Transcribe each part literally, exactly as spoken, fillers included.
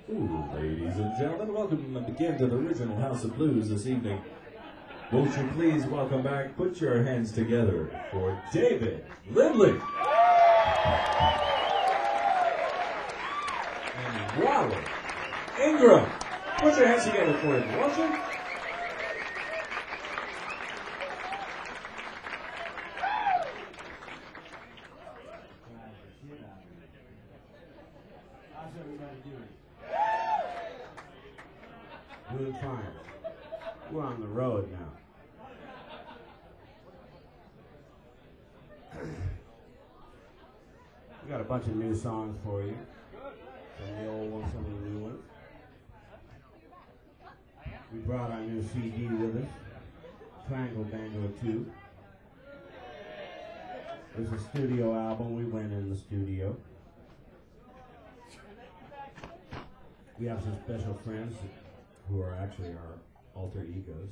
Ooh, ladies and gentlemen, welcome again to the original House of Blues this evening. Won't you please welcome back, put your hands together for David Lindley. And Wally Ingram. Put your hands together for him, won't you? How's everybody doing? Doing fine. We're on the road now. We got a bunch of new songs for you. Some of the old ones, some of the new ones. We brought our new C D with us, Triangle Bango two. It's a studio album. We went in the studio. We have some special friends who are actually our alter egos,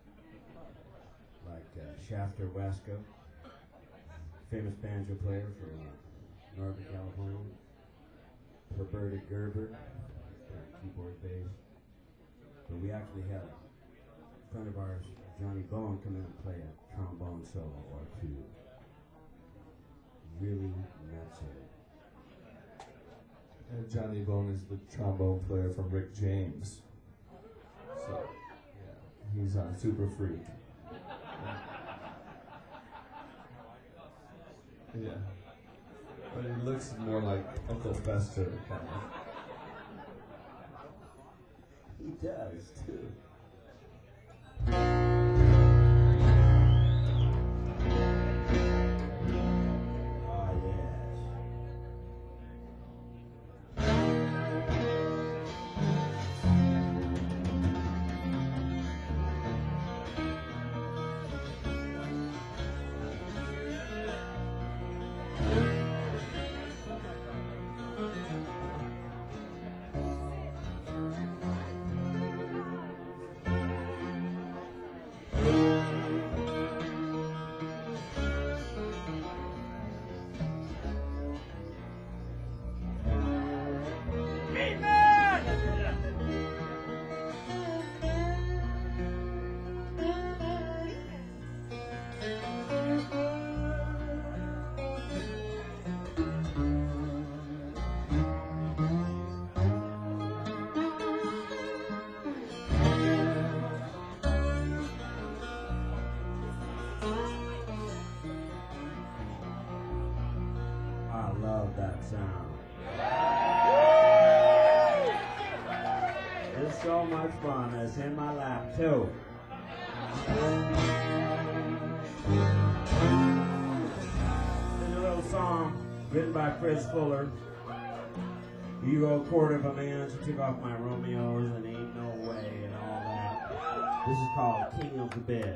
like uh, Shafter Wasco, famous banjo player from uh, Northern California, Roberta Gerber, keyboard bass. But we actually had a friend of ours, Johnny Bone, come in and play a trombone solo or two. Really nuts it. And Johnny Bone is the trombone player from Rick James. So, yeah, he's on Super Freak. Yeah. But he looks more like Uncle Fester, kind of. He does, too. I love that sound. It's so much fun. It's in my lap, too. There's a little song written by Fritz Fuller. He wrote Quarter of a Man, she took off my Romeos and Ain't No Way and all that. This is called King of the Bed.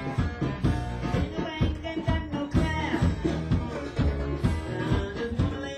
Just wanna lay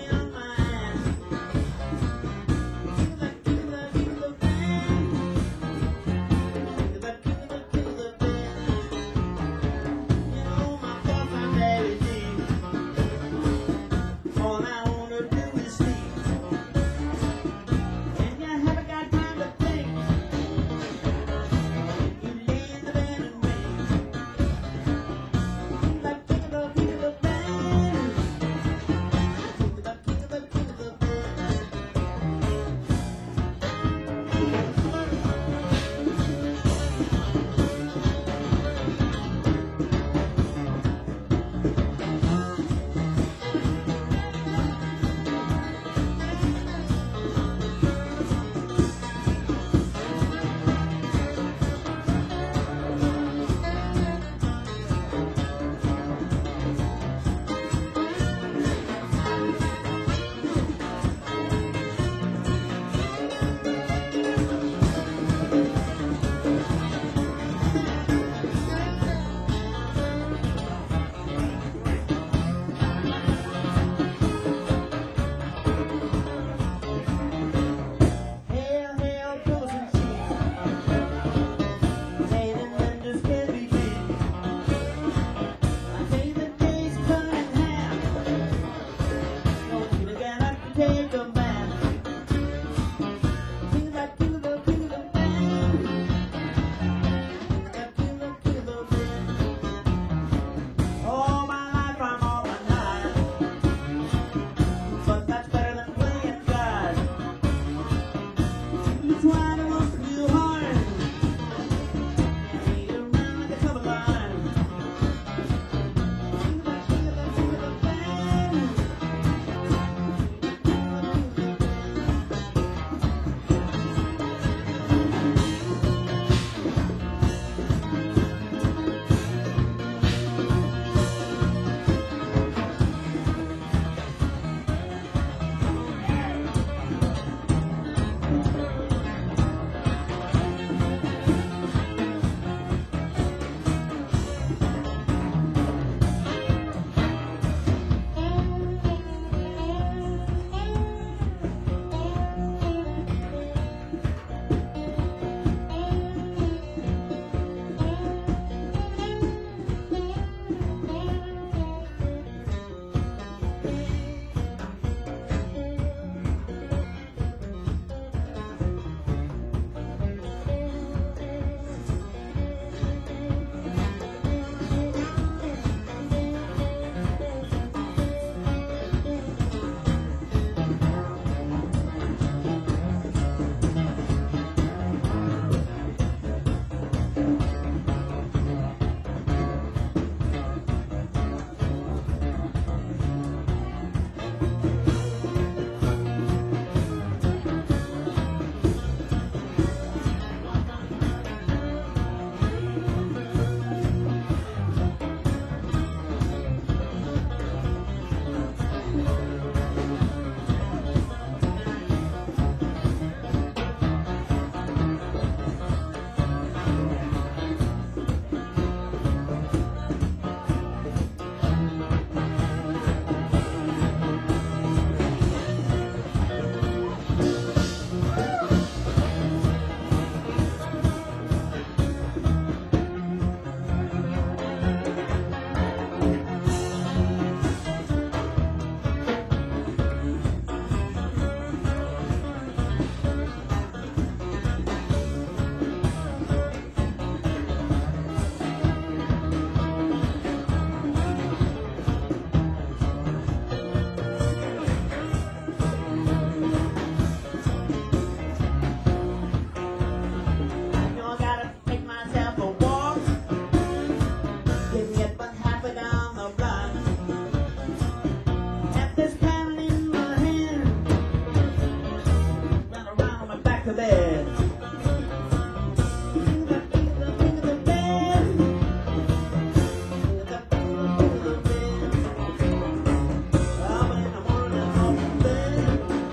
bed. King of the, king of the, king of the bed. King of the, king of the, king of the bed. Oh, when I'm running off the bed.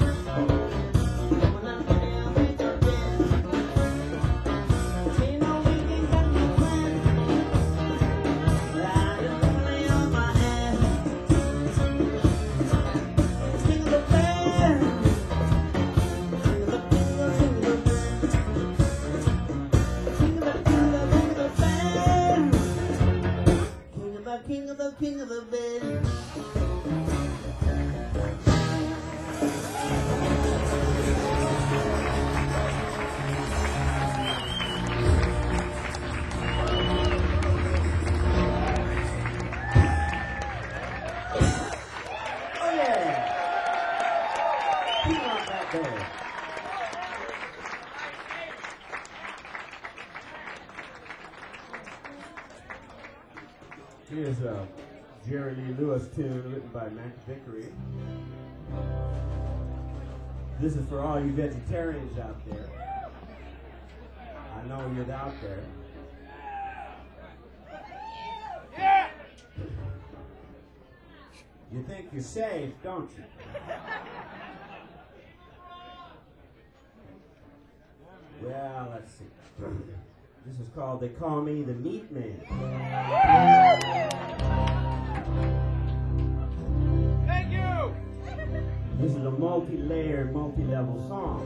When I'm getting out of the bed. Ain't no weekend got no plan. I just wanna lay on my ass. King of the bed. King of the, king of the, king of the bed. King of the, king of the, king of the bed. King of the, king of the, king of the bed. Oh yeah! Keep on that bed. Here's a Jerry Lee Lewis tune written by Mac Vickery. This is for all you vegetarians out there. I know you're out there. You think you're safe, don't you? Well, let's see. This is called They Call Me the Meat Man. Thank you! This is a multi-layered, multi-level song.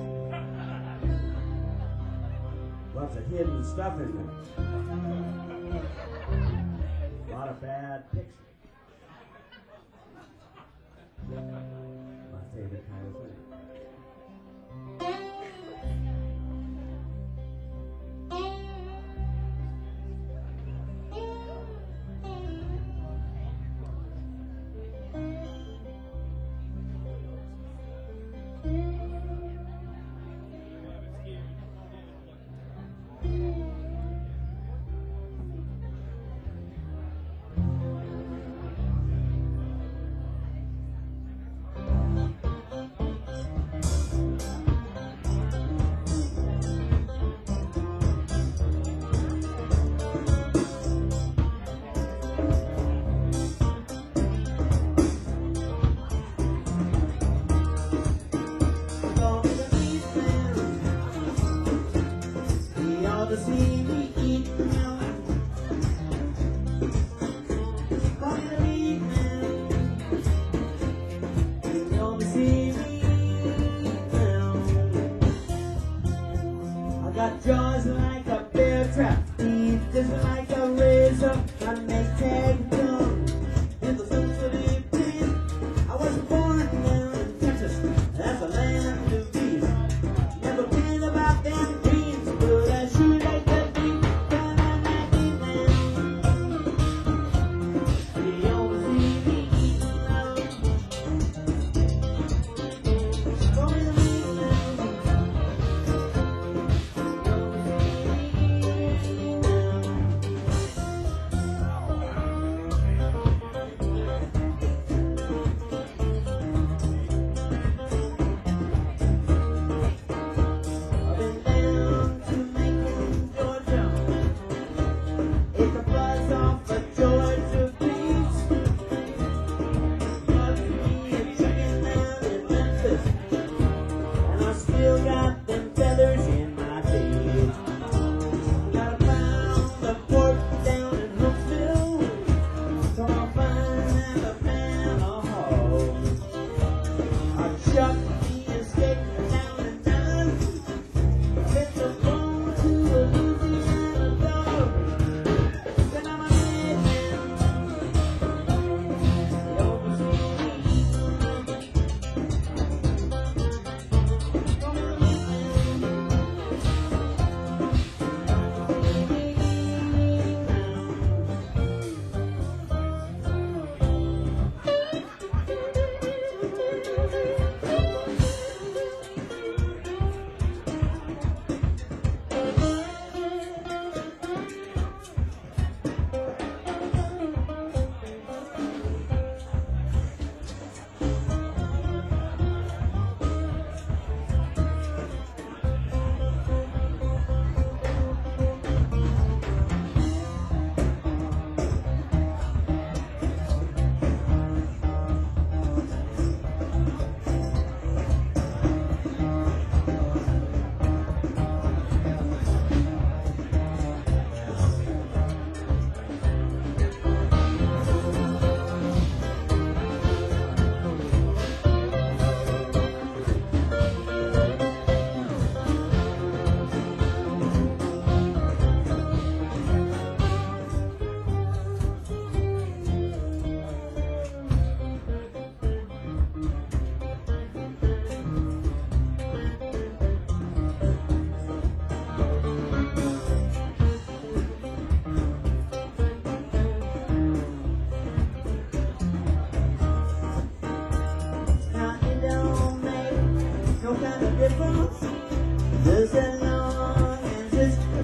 Lots of hidden stuff in there. A lot of bad pictures. My favorite kind of thing. Call me the meat man. He ought to see me eat now. Call me the meat man. He ought to see me eat now. I got jaws like a bear trap, teeth just like a razor. I make tag tongue in the sensitive teeth. I was born down in Texas, that's a land of beef. Never been about them dreams, but I sure like that beef. Come on, that beef man. He always see me eating now. Call me the meat man. I've been down to Macon, Georgia. Ate the buzz off a Georgia beach. Got me a chicken down in Memphis, and I still got them feathers in my teeth. Got a pound of pork down in Huntsville, so I'll find and a pan of hog. I chucked me a steak down in Dallas. It's a bone to a Louisiana dog. Then I'm a dead man. They always see me eating. Call me the meat man.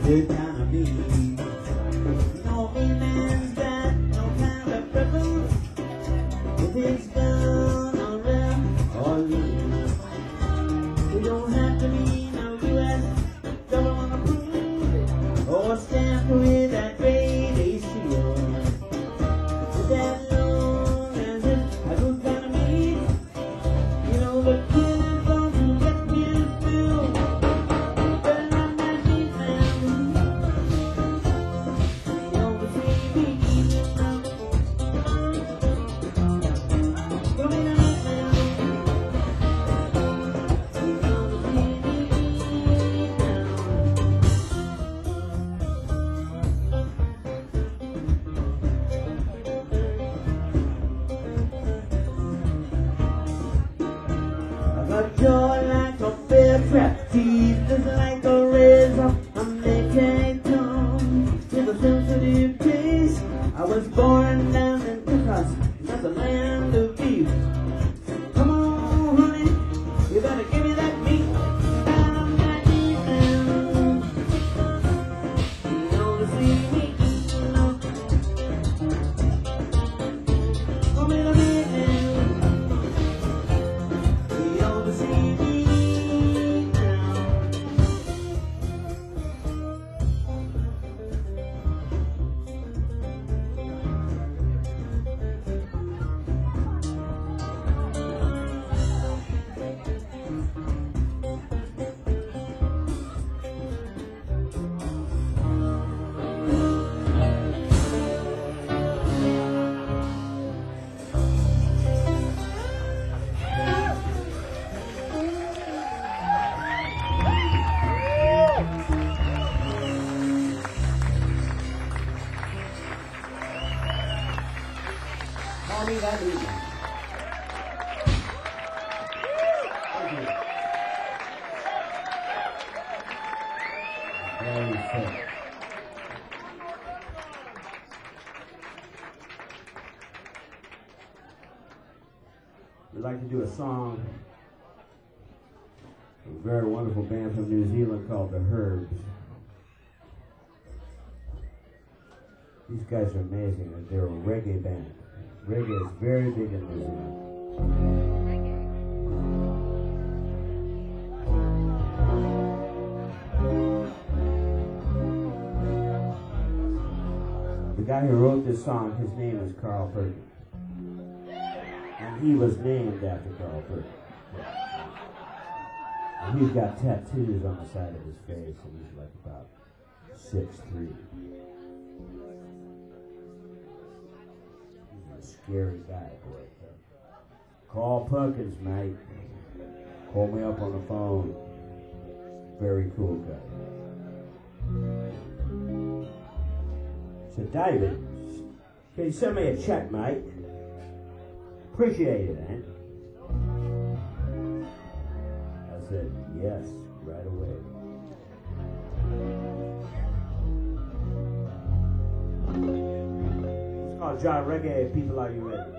good kind of me. You know, me man's got no kind of preference if it's done on left or lean. We don't have to be no U S government approved or stamped with that grade A seal. With that long as it's a good kind of me, you know the kid is going to get me through. Better not that meat man. You know the sweet meat. Come in the meat man. You know the sweet meat now. I got joy like a bear trap, teeth just like a razor. I'm making tongue with a sensitive taste. I was born down in Texas, not the land of beef. Come on, honey, you better give me that meat. I'm that meat man. You know the sweet meat. Come in the meat man. You know the sweet meat now. Call me that evening. Thank you. Very sick. We'd like to do a song from a very wonderful band from New Zealand called The Herbs. These guys are amazing, and they're a reggae band. Reggae is very big in New Zealand. The guy who wrote this song, his name is Carl Perkins. And he was named after Carl Perkins. And he's got tattoos on the side of his face, and he's like about six three. He's a scary guy, boy. Carl Perkins, mate. Call me up on the phone. Very cool guy. So David, can you send me a check, mate? Appreciate it, eh? I said, yes, right away. It's called John Reggae. People, are you ready?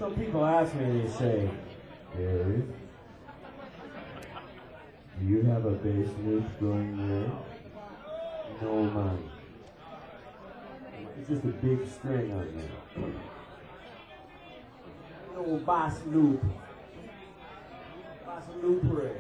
Some people ask me, they say, Gary, do you have a bass loop going there? No, man. It's just a big string on there. No bass loop. Bass loop rig.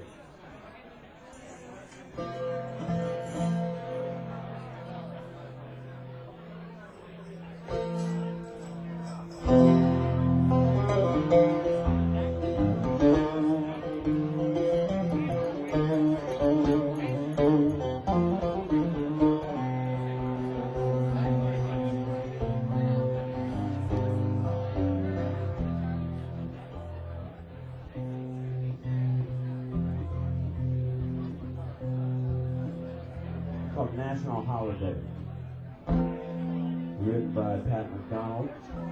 Called National Holiday. Written by Pat McDonald.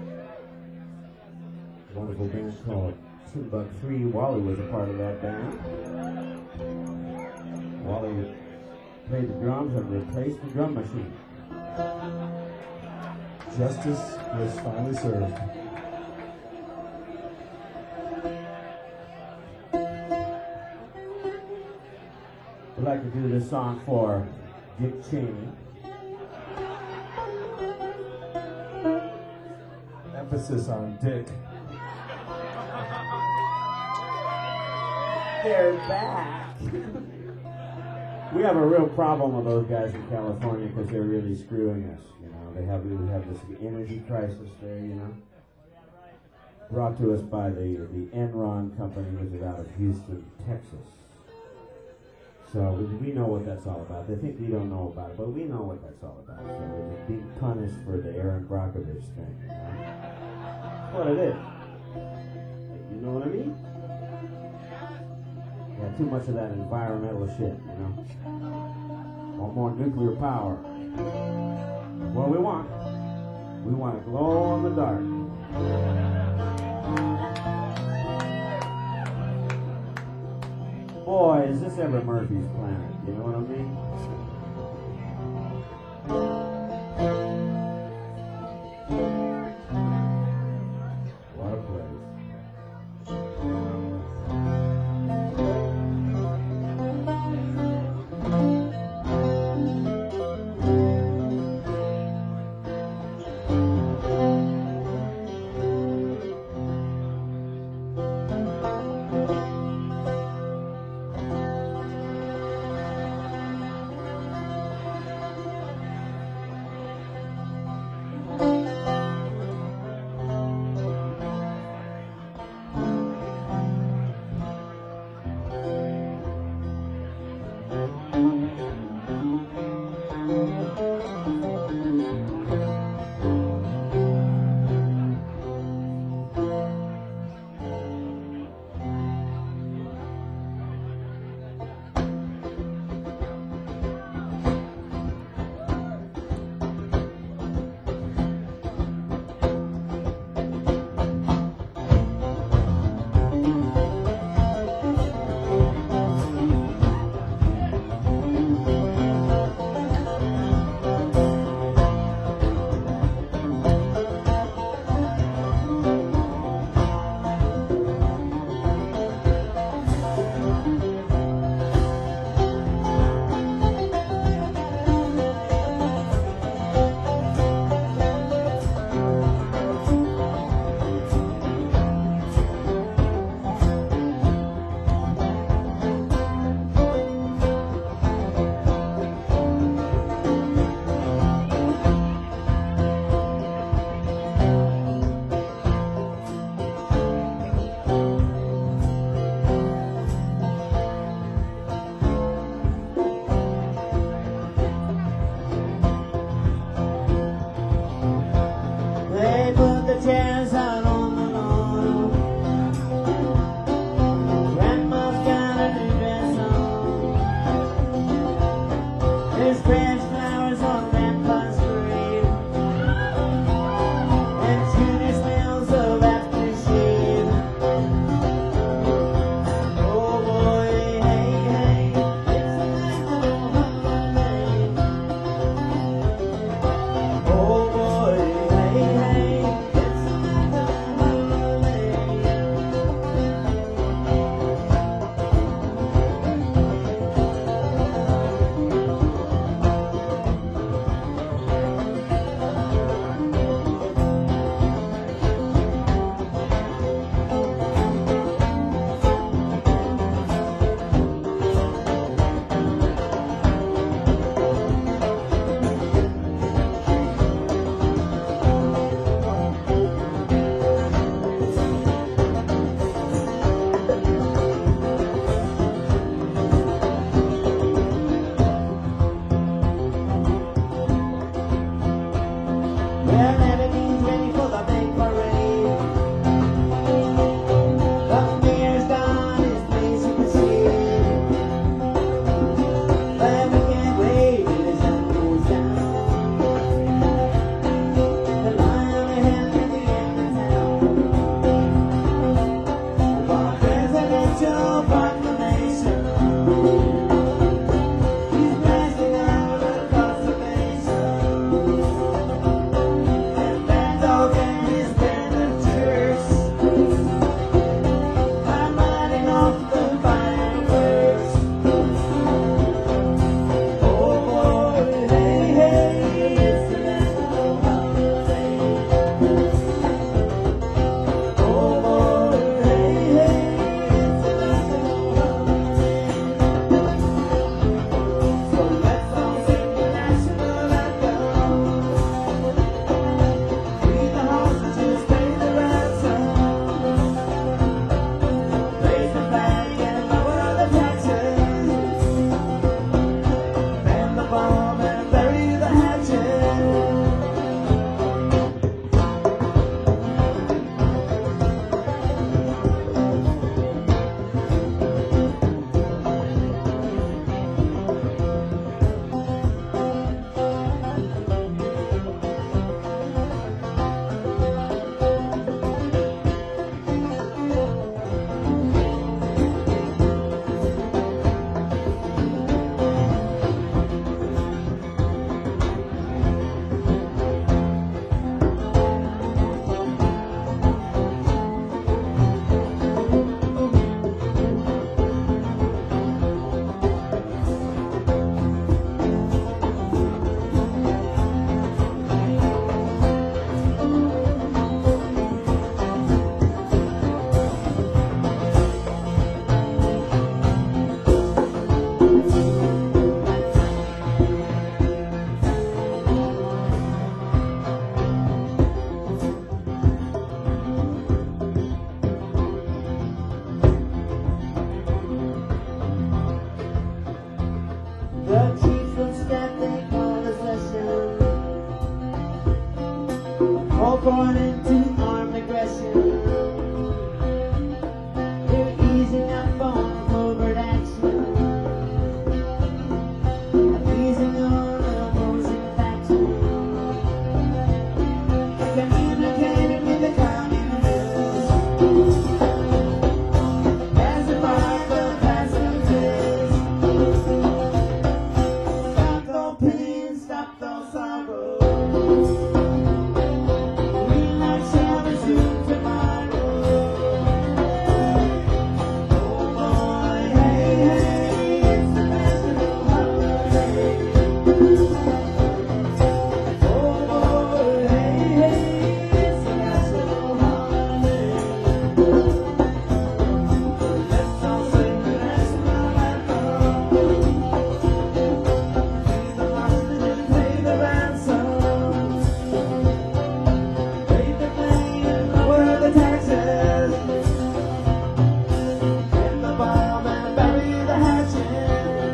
A wonderful band called Timbuk-three. Wally was a part of that band. Wally played the drums and replaced the drum machine. Justice was finally served. I'd like to do this song for Dick Cheney. Emphasis on Dick. They're back. We have a real problem with those guys in California because they're really screwing us. You know, they have we have this energy crisis there. You know, brought to us by the the Enron company, which is out of Houston, Texas. So we, we know what that's all about. They think we don't know about it, but we know what that's all about. So we're just being punished for the Aaron Brockovich thing. You know? That's what it is. You know what I mean? Yeah, too much of that environmental shit, you know? Want more nuclear power. What do we want? We want to glow in the dark. Boy, is this ever Murphy's Planet, you know what I mean? What a place. national proclamation. He's blasting out a proclamation. And that dog and his band of jerks are lighting off the fireworks. Oh boy, hey, hey, it's the national holiday. Oh boy, hey, hey, it's the national holiday. So let's all sing the national anthem. Free the hostages, pay the ransom. Raise the flag and lower the taxes. Man the bomb and bury the hatchet. The chief of staff they call a session. All born into armed aggression. They're easing up on covert action. Easing on opposing faction. Communicating with the communists. As a part of passengers. Stop those pain, stop those sorrows. We might shall resume tomorrow. Oh boy, hey, hey, it's the national holiday. Oh boy, hey, hey, it's the national holiday. Let's all sing the national anthem. Free the hostages, pay the ransom. Raise the flag and lower the taxes. Hit the bomb and bury the hatchet.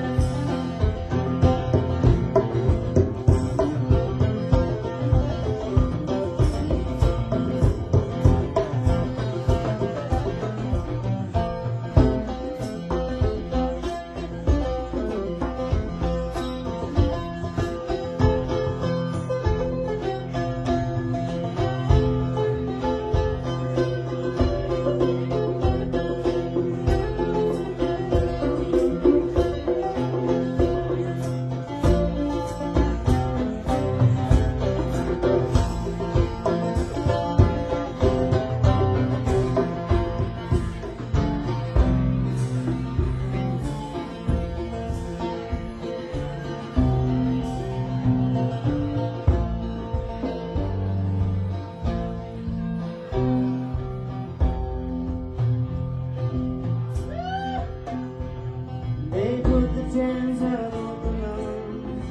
They put the jams out on the lawn.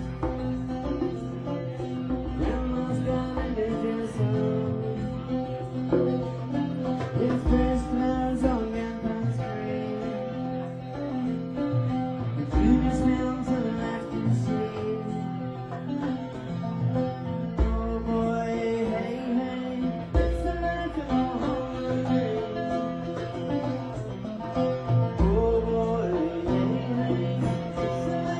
Grandma's got a ninja song. With fresh flowers on Grandpa's grave. The junior smells of laughter shade. Oh boy, hey, hey, it's the national holiday. Oh boy, hey, hey, it's the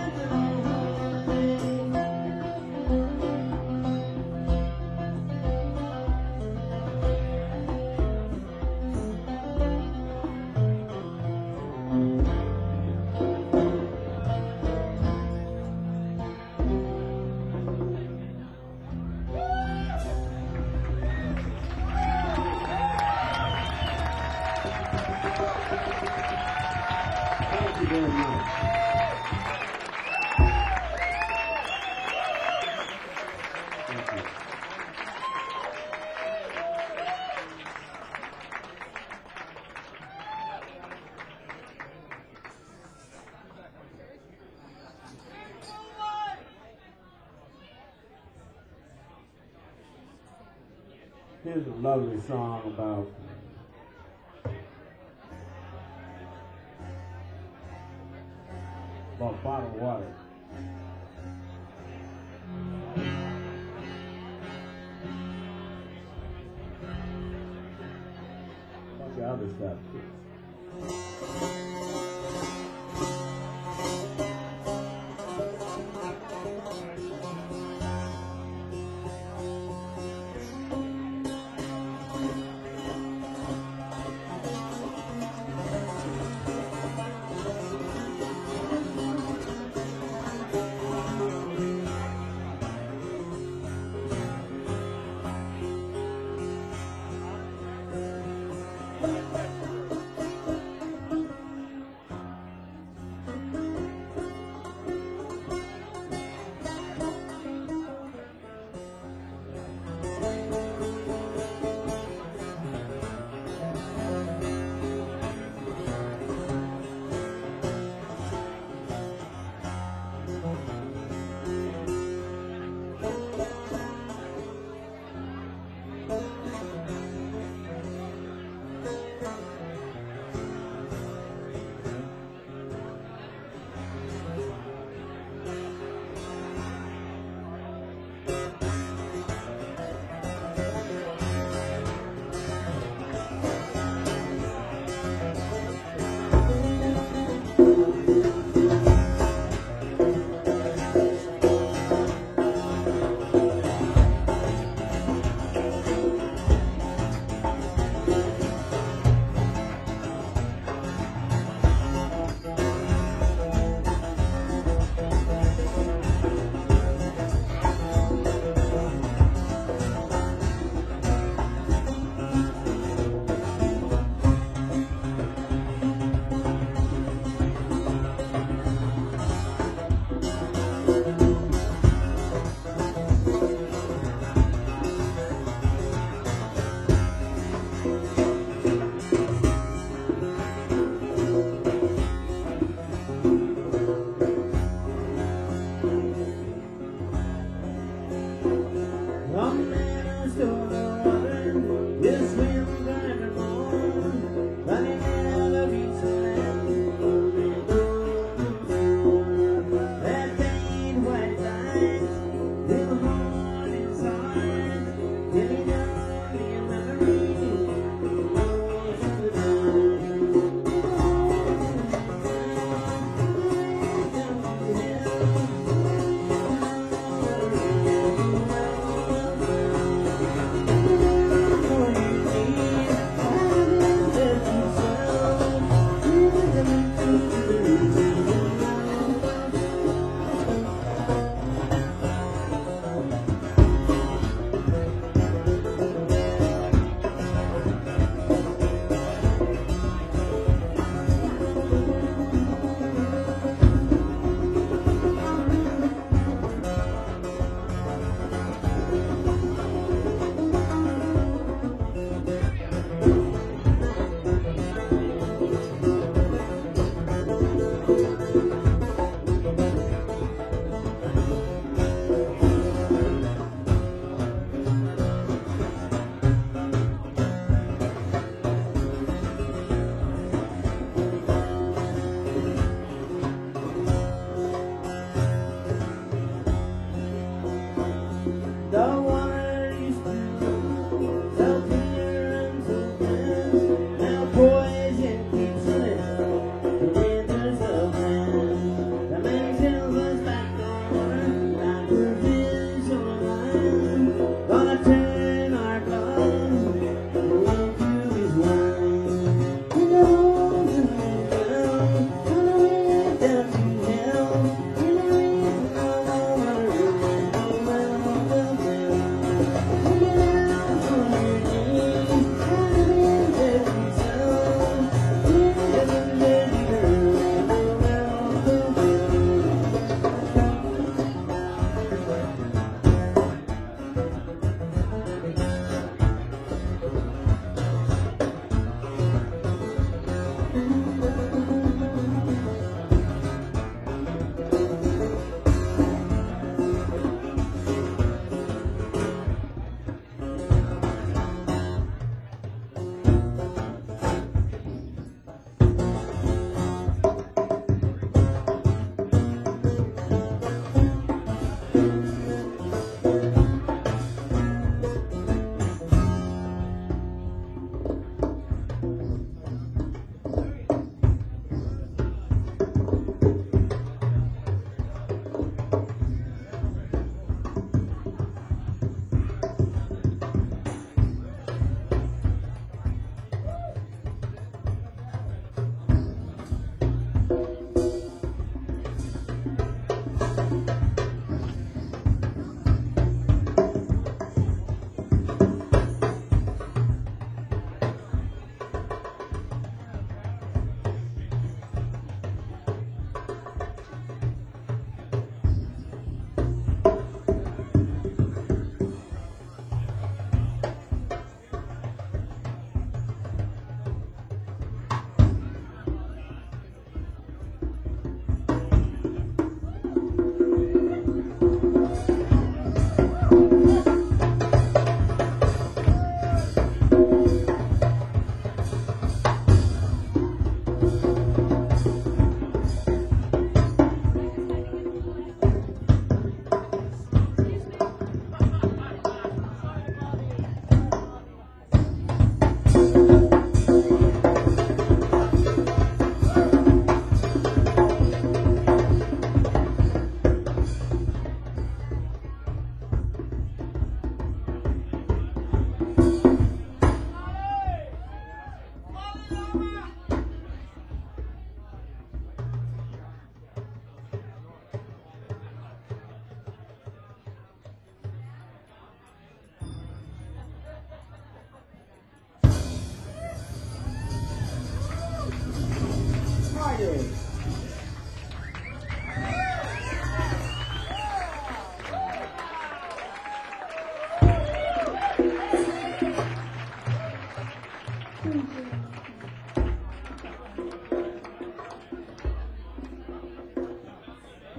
Here's a lovely song about about bottled water. A bunch of other stuff too.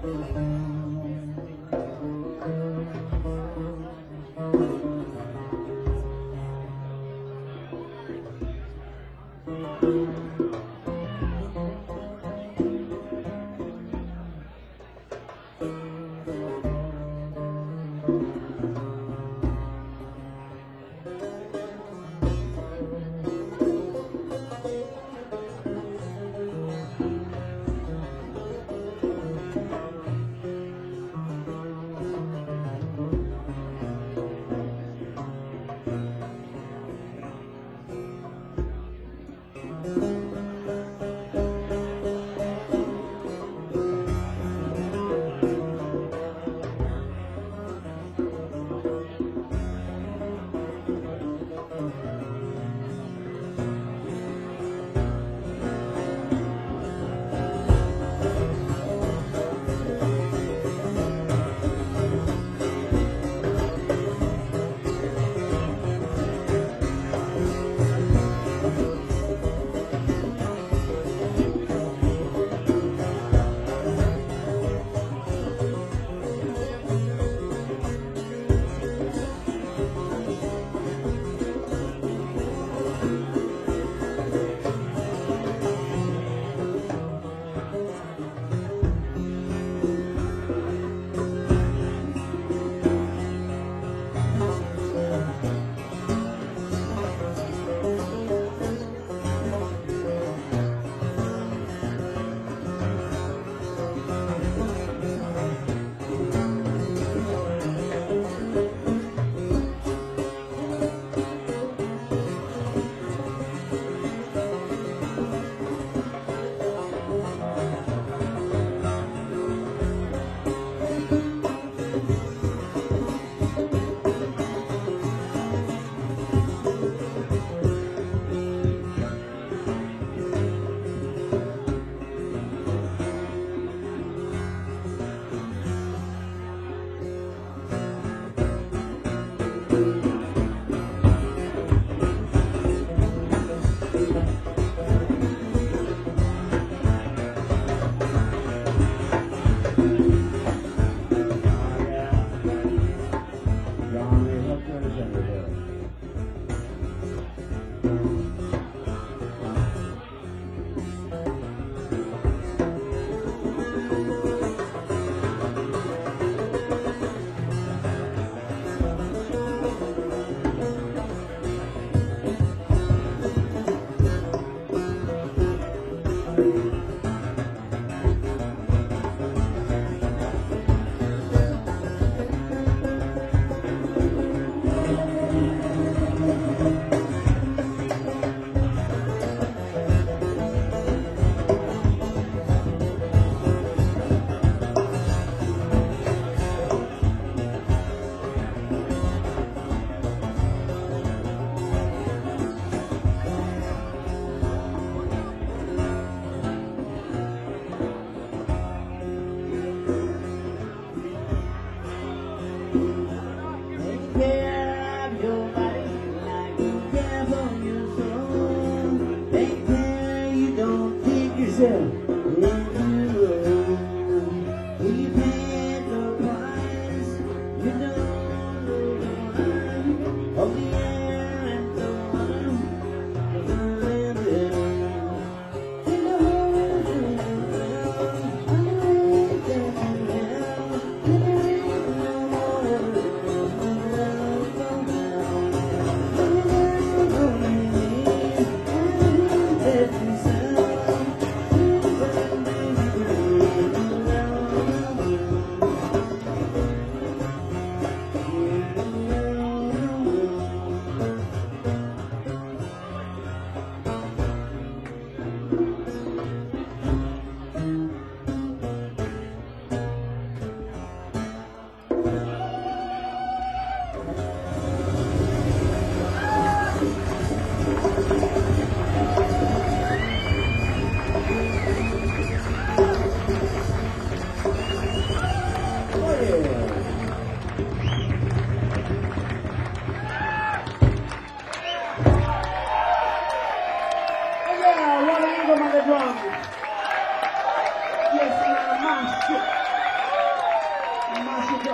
Yes, man, my shit.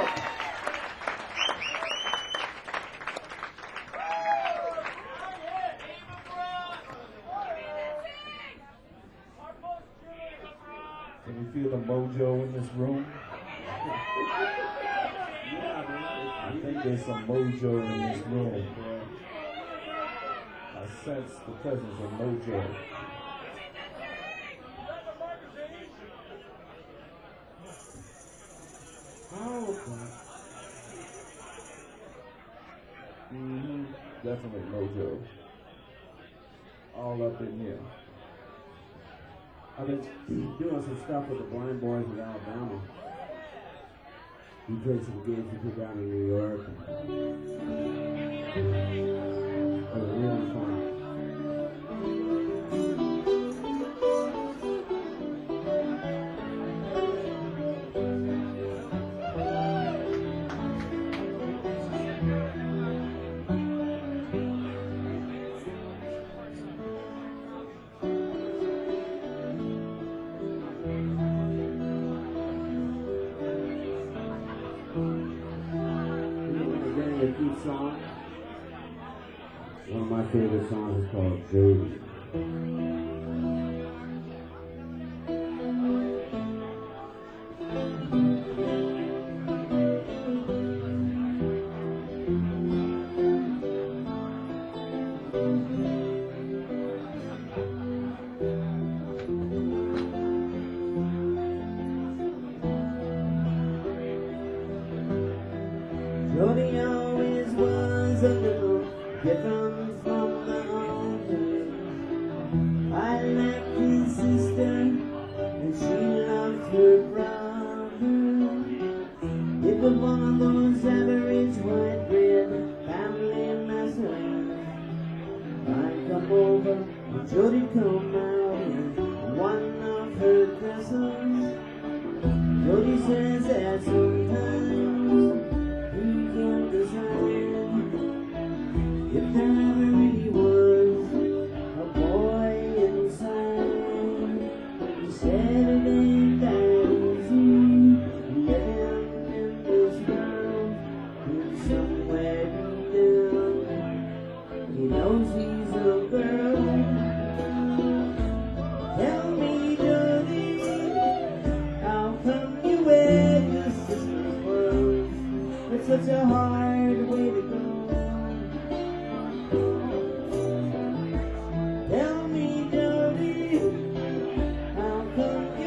Can you feel the mojo in this room? I think there's some mojo in this room. I sense the presence of mojo. Oh, okay. Mm-hmm. Definitely mojo. All up in here. I've been doing some stuff with the Blind Boys in Alabama. We played some gigs we put down in New York. It was really fun. Song. One of my favorite songs is called Jody. Jody always was a little different from the others. I liked his sister, and she loved her brother. It was one of those average white bread family massacres. I'd come over, and Jody come out in one of her dresses. Jody says that sometimes if there ever really was a boy inside, he said it ain't that easy living in this world, in somewhere deep down. He knows he's a girl. Tell me, Jody, how come you wear your sister's clothes? It's such a hard way to go. Tell me, Jody, how come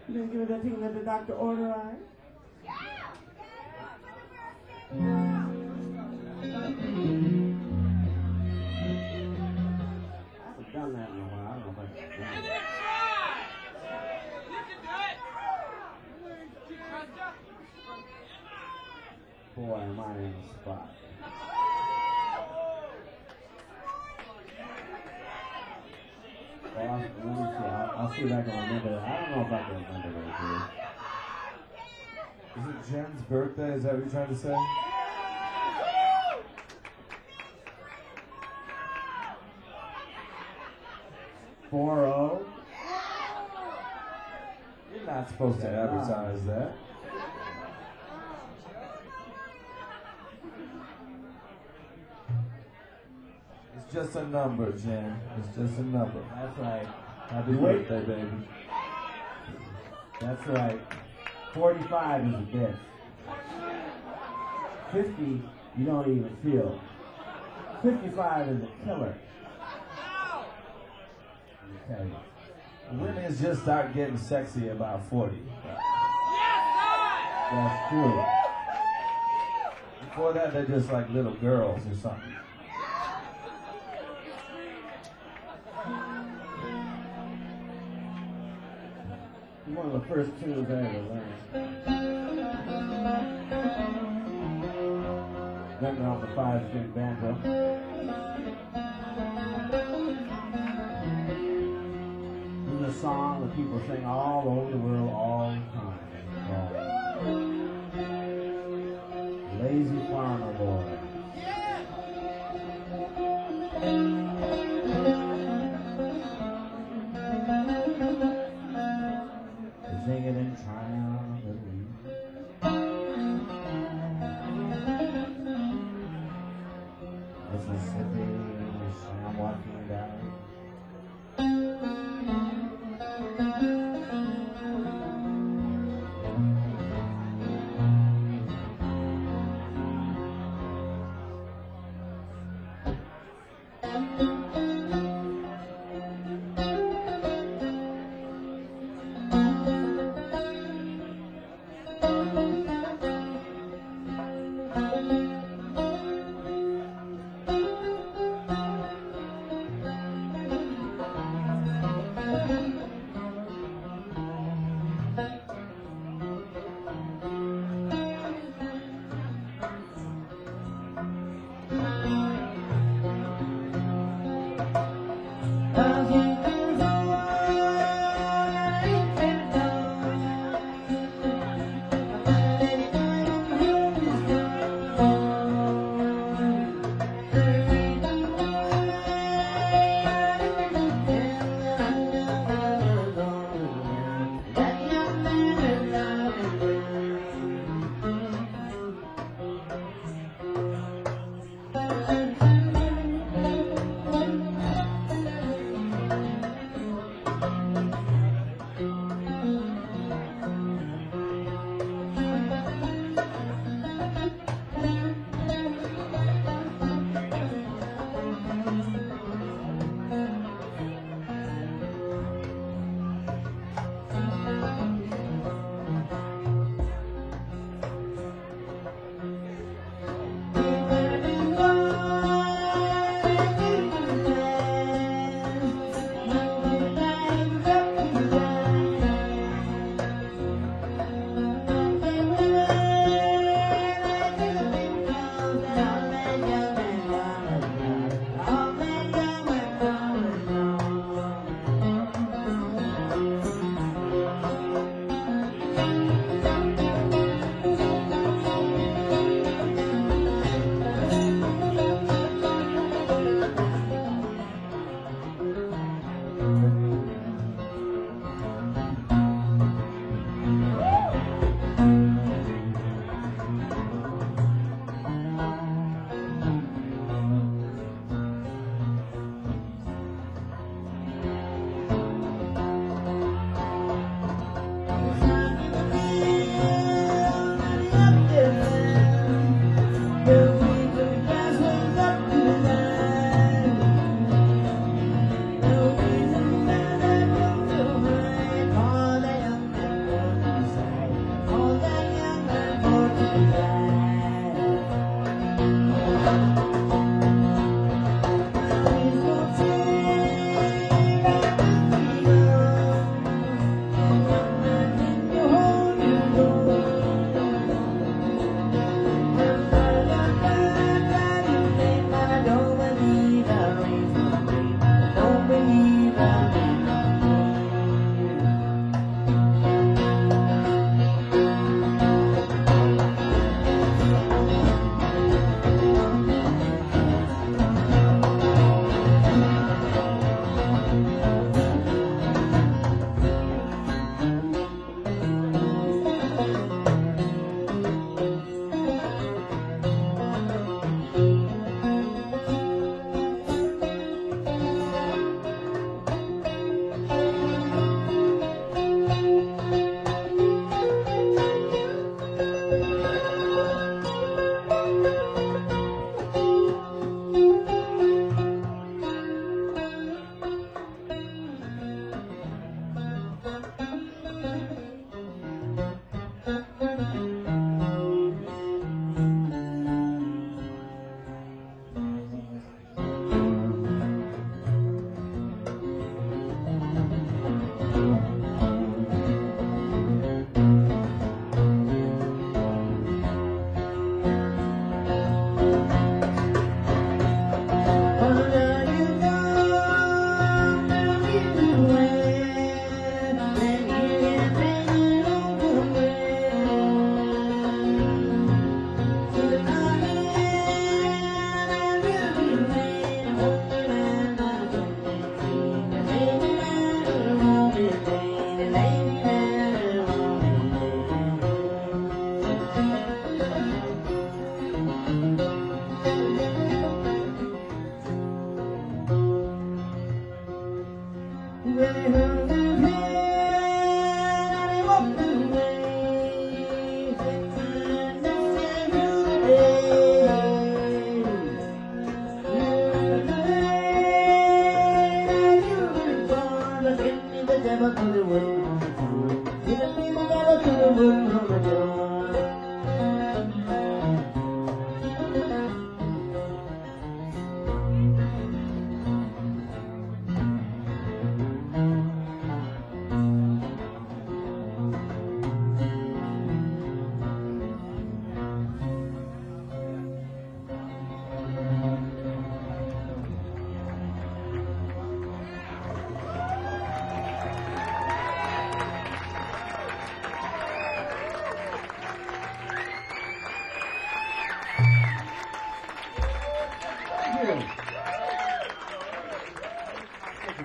You didn't give me that thing that the doctor ordered, all right? I haven't done that in a while. I don't know if I can do Give it. it a try! You can do it! Boy, am I in the spot. Well, I'll, let me see. I'll, I'll see if I can remember that. I don't know if I can remember that, dude. Is it Jen's birthday? Is that what you're trying to say? four oh. You're not supposed to advertise that. It's just a number, Jen. It's just a number. That's right. Happy Wait. birthday, baby. That's right. forty-five is a bitch. fifty, you don't even feel. fifty-five is a killer. Let me tell you. Women just start getting sexy about forty. That's true. Before that, they're just like little girls or something. One of the first tunes I ever learned. Then on the five-string banjo. This is a song that people sing all over the world all the time. Called Lazy Farmer Boy. They sing it in triumph. Mississippi, I'm walking down.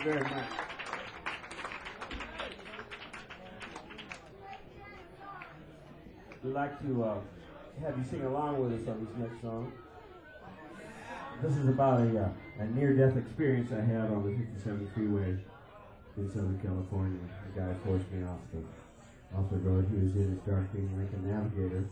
you very much. We'd like to uh, have you sing along with us on this next song. This is about a, uh, a near-death experience I had on the fifty-seven freeway in Southern California. A guy forced me off the off the road. He was in his dark green Lincoln Navigator.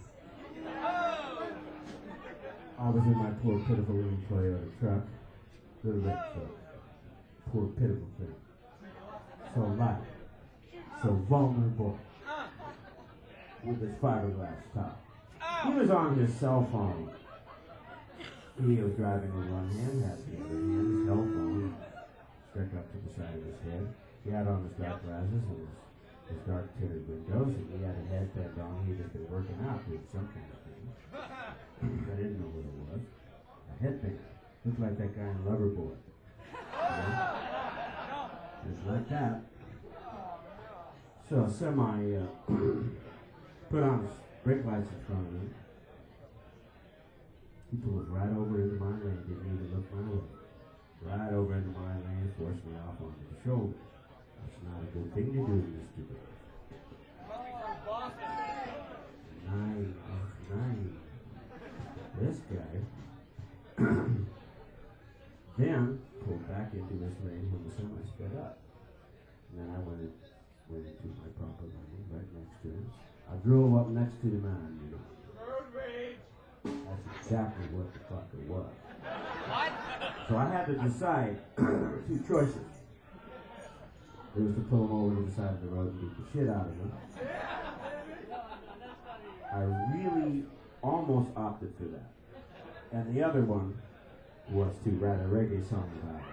I was in my poor, pitiful little Toyota truck. Little red truck. Poor, pitiful thing. So light. So vulnerable. With his fiberglass top. He was on his cell phone. He was driving with one hand, had the other hand, his cell phone stuck up to the side of his head. He had on his dark glasses and his, his dark tinted windows, and he had a headband on. He had just been working out doing some kind of thing. I didn't know what it was. A headband. Looked like that guy in Loverboy. You know? Just like that. So semi uh, put on his brake lights in front of me. He pulled right over into my lane, didn't even look my way. Right over into my lane, forced me off onto the shoulder. That's not a good thing to do, Mister Bird. Nine off nine. This guy then pulled back into his lane when the semi sped up. And then I went, in, went into my proper lane right next to him. I drove up next to the man, you know. That's exactly what the fucker was. What? So I had to decide two choices. It was to pull him over to the side of the road and beat the shit out of him. I really almost opted for that. And the other one was to write a reggae song about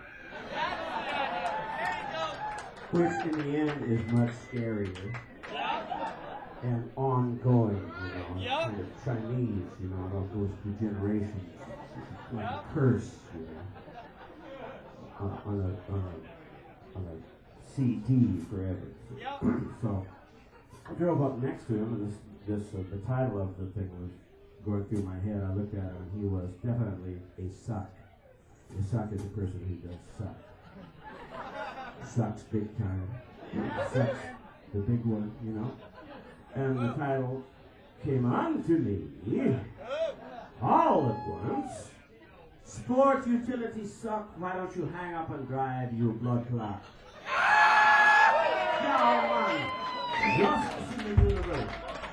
it. Which in the end is much scarier. And ongoing, you know, yep. Kind of Chinese, you know, it goes through generations, like yep. a curse, you know, on, on a on a on a C D forever. Yep. So I drove up next to him, and this this uh, the title of the thing was going through my head. I looked at him, and he was definitely a suck. A suck is a person who does suck. Sucks big time. Sucks the big one, you know. And the title came on to me all at once. Sport utility suck, why don't you hang up and drive, you blood clot? Now, man, justice in the universe.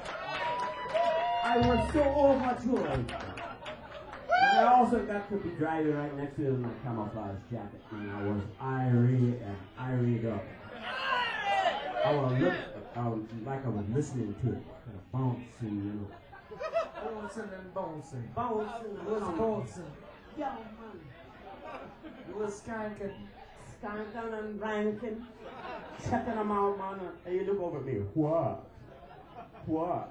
I was so overjoyed. And I also got to be driving right next to him in my camouflage jacket, and I was irate and irate up. I was look, I was, like I was listening to it, kind of bouncy, you know. Bouncing and bouncing. Bouncing, It was bouncing. yo, man. It was skanking. Skanking and ranking, checking them out, man. And you look over at me, what? What?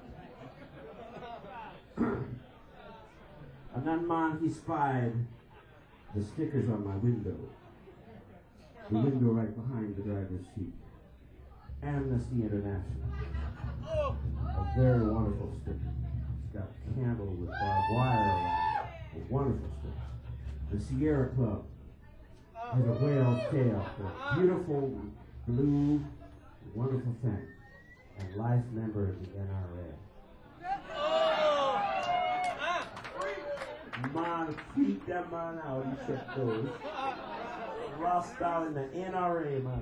And then, man, he spied the stickers on my window. The window right behind the driver's seat. Amnesty International. A very wonderful sticker. It's got a candle with barbed wire around it. A wonderful sticker. The Sierra Club has a whale's tail. A beautiful, blue, wonderful thing. And life member of the N R A. Man, keep that man out. He check those. Lost out in the N R A, man.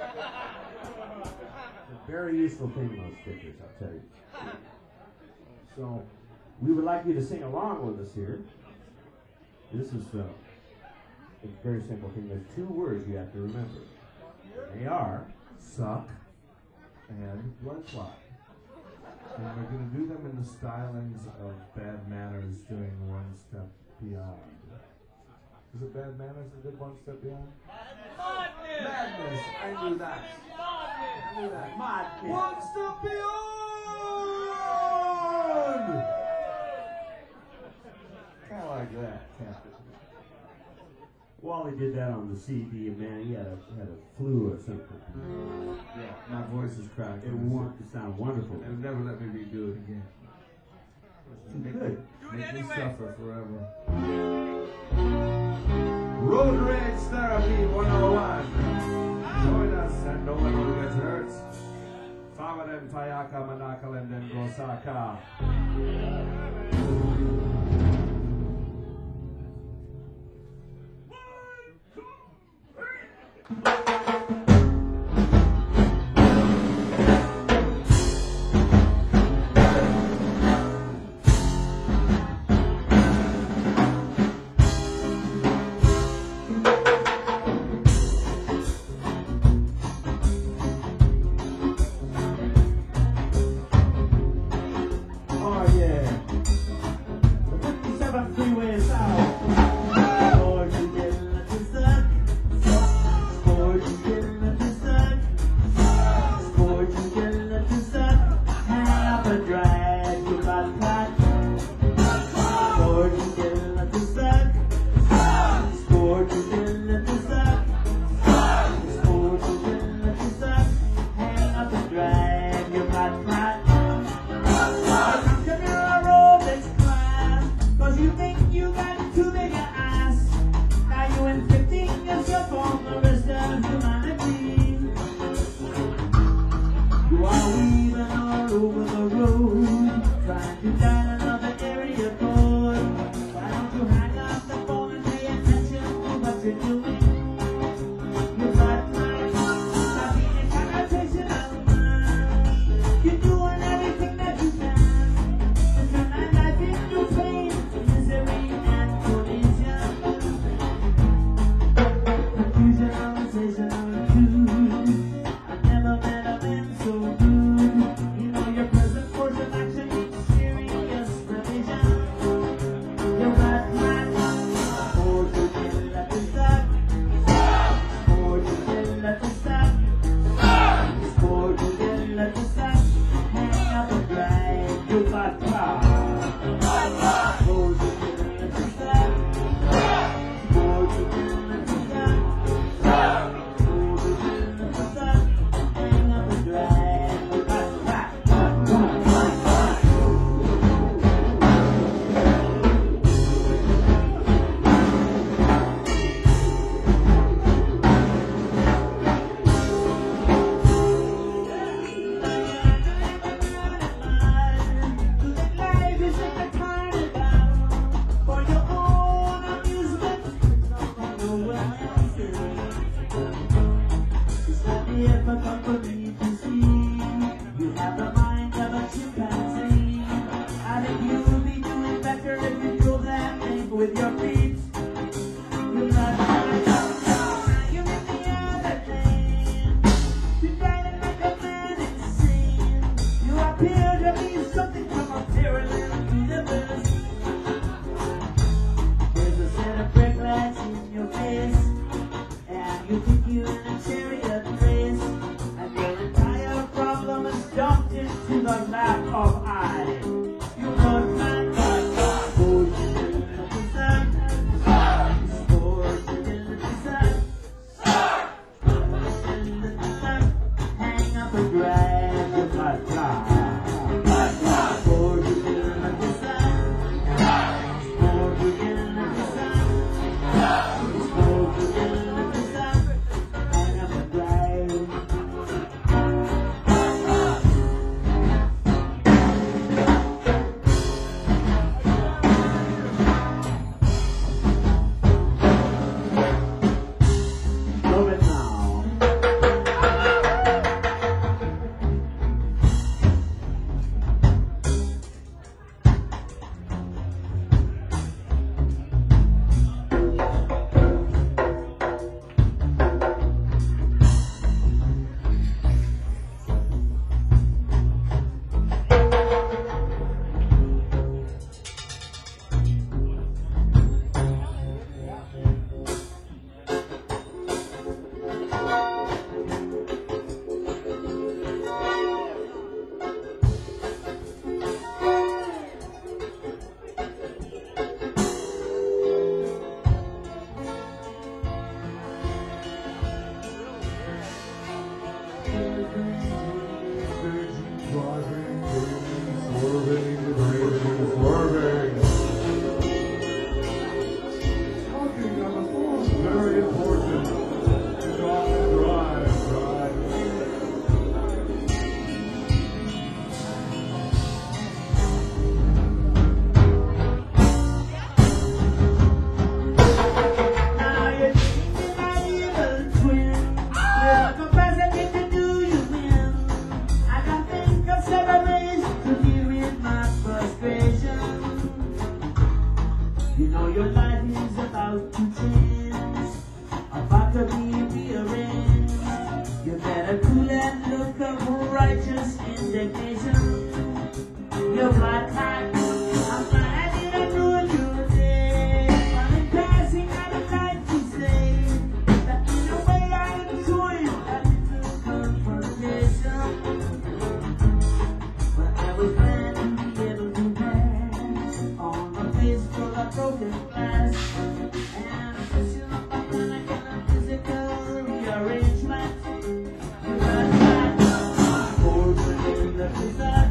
A very useful thing, those stickers, I'll tell you. So, we would like you to sing along with us here. This is uh, a very simple thing. There's two words you have to remember. They are Suck and blood clot. And we're going to do them in the stylings of Bad Manners doing One Step Beyond. Is it Bad Manners that did One Step Beyond? Madness! Madness! I knew that. I knew that. Madness. One Step Beyond! Kind of like that, Captain. Wally did that on the C D, and man, he had a, had a flu or something. Yeah, my voice is cracked. It, wa- it sounded wonderful. And never let me redo it again. Too good. Make me suffer forever. Road Rage Therapy one oh one. no one will get hurt. Fawadem Tayaka Manakalenden Gosaka. You know your life is about to change, about to be rearranged. You better cool that look of righteous indignation. You're black hot, I'm glad I didn't know you were there. While in passing, I'd like to say that in a way I enjoy that little confrontation. But I was glad to be able to pass on a face full of broken glass, and a vision of a mechanical physical rearrangement. You got that fortune in the facade.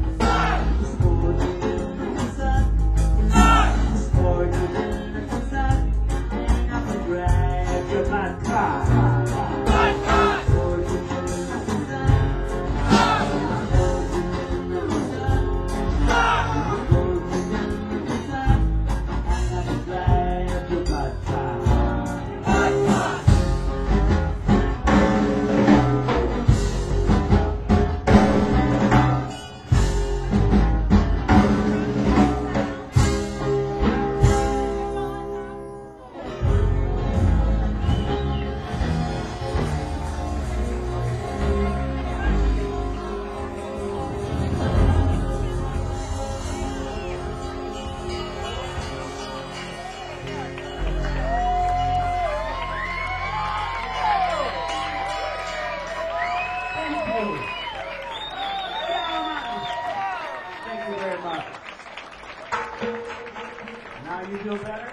Now you feel better?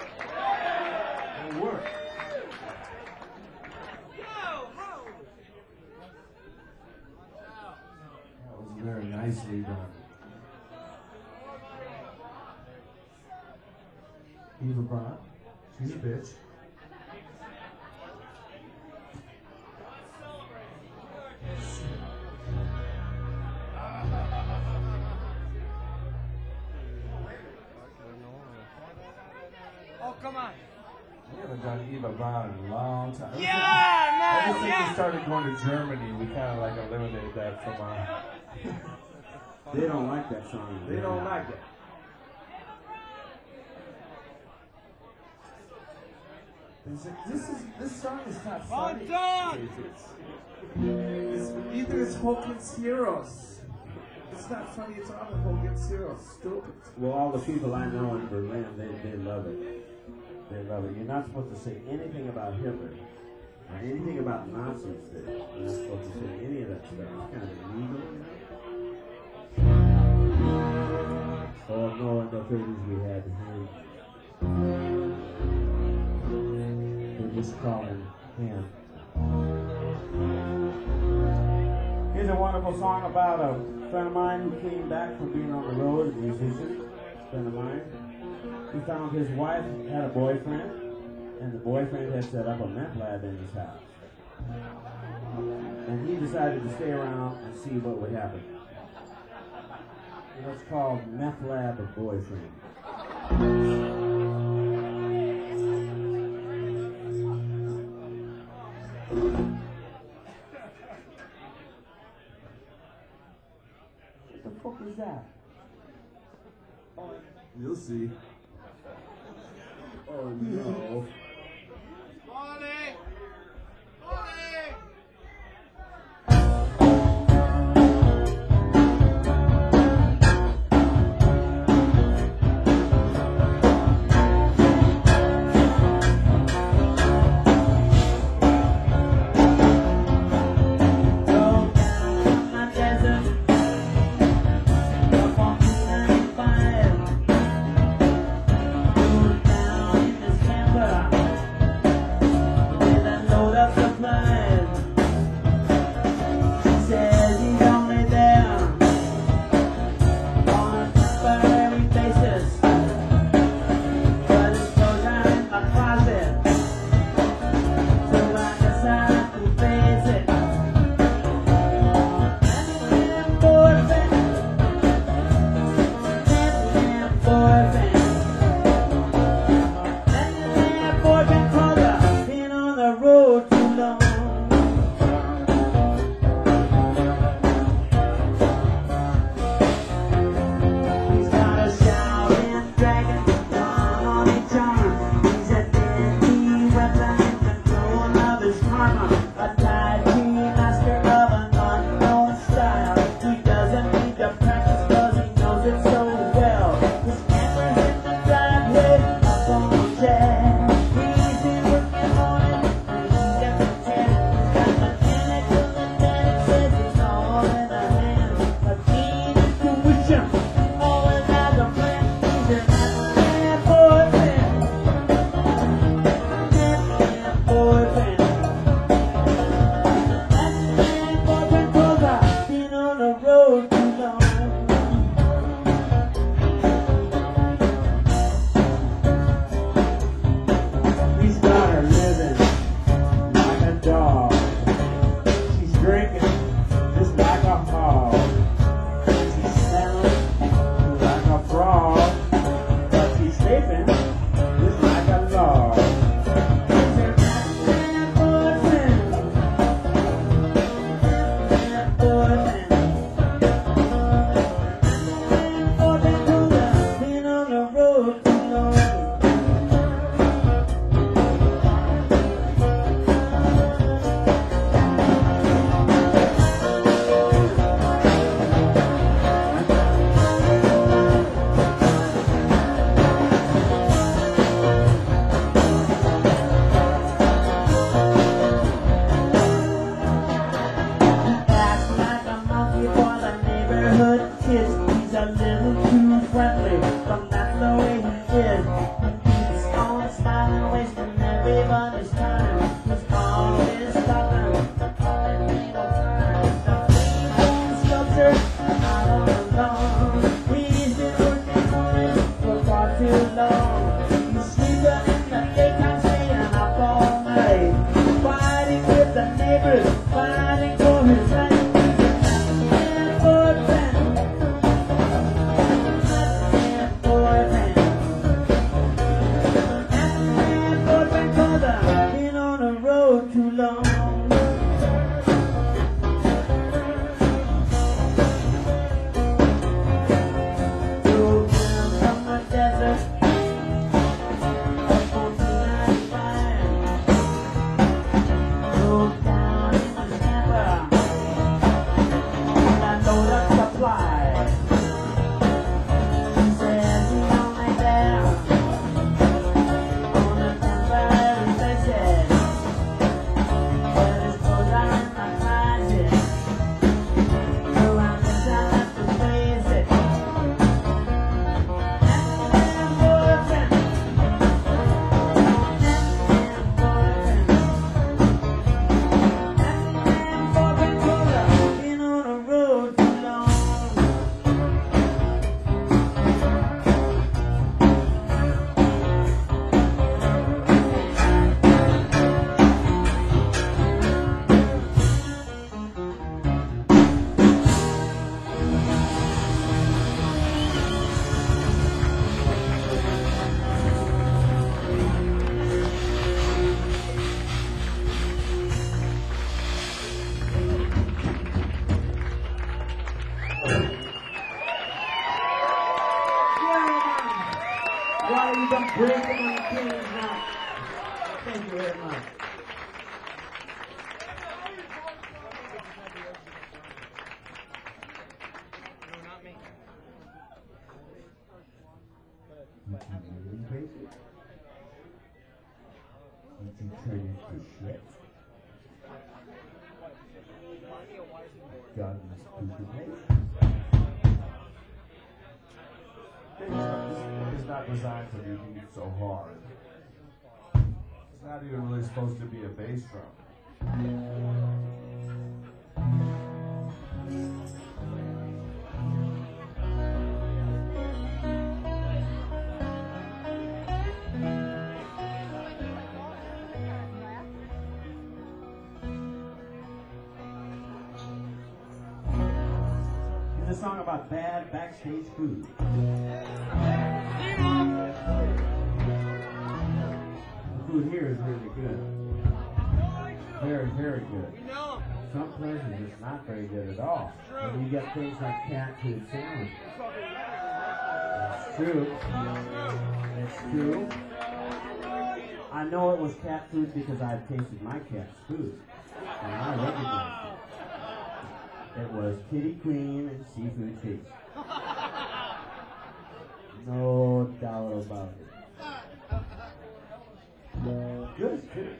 It worked. That was very nicely done. Eva Braun, she's a bitch. Oh, come on. We haven't done Eva Braun in a long time. Yeah, Ever man, since yeah. we started going to Germany, we kind of like eliminated that from our. They don't like that song. They don't like it. This is, this is this song is not Well funny. done. It's, it's, either it's Hogan's Heroes. It's not funny. It's all the Hogan's Heroes. Stupid. Well, all the people I know in Berlin, they, they love it. They love it. You're not supposed to say anything about Hitler or anything about Nazis there. You're not supposed to say any of that stuff. It's kind of illegal, you know? Oh no, in the thirties we had him. They just call him him. Here's a wonderful song about a friend of mine who came back from being on the road, a musician, a friend of mine. He found his wife had a boyfriend, and the boyfriend had set up a meth lab in his house. And he decided to stay around and see what would happen. What's called Meth Lab of Boyfriend. What the fuck is that? You'll see. Oh no. Molly! Molly! Down in December. Break them on the cage now. Thank you very much. No, not me. Did you really break it? Did you turn it to shit? God must be the place. This book is not designed to be beat so hard. It's not even really supposed to be a bass drum. It's a song about bad backstage food. The food here is really good. Very, very good. We know him. Some places it's not very good at all. And you get things like cat food sandwiches. It's true. It's true. I know it was cat food because I've tasted my cat's food. And I recognize it. It was kitty queen and seafood cheese. No doubt about it. Good fish.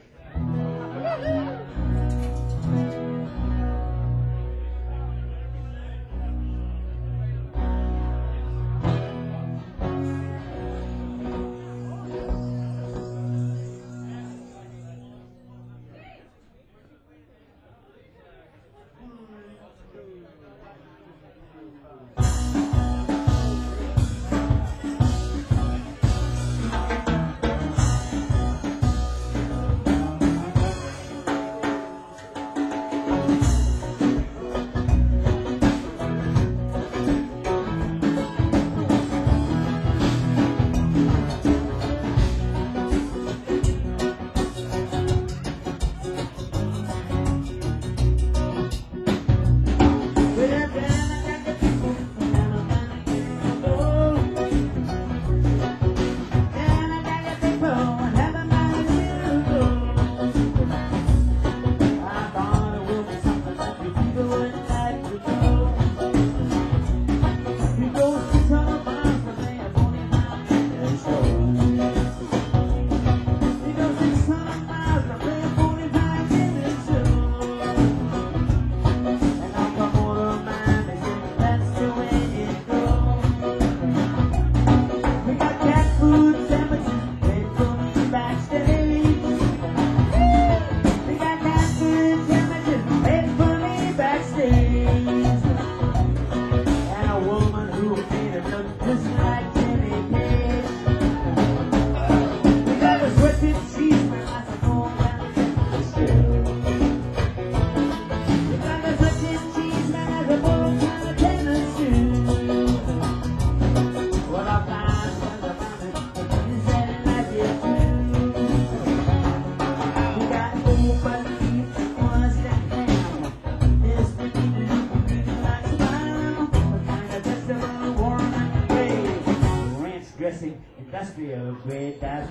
Industrial grade, that's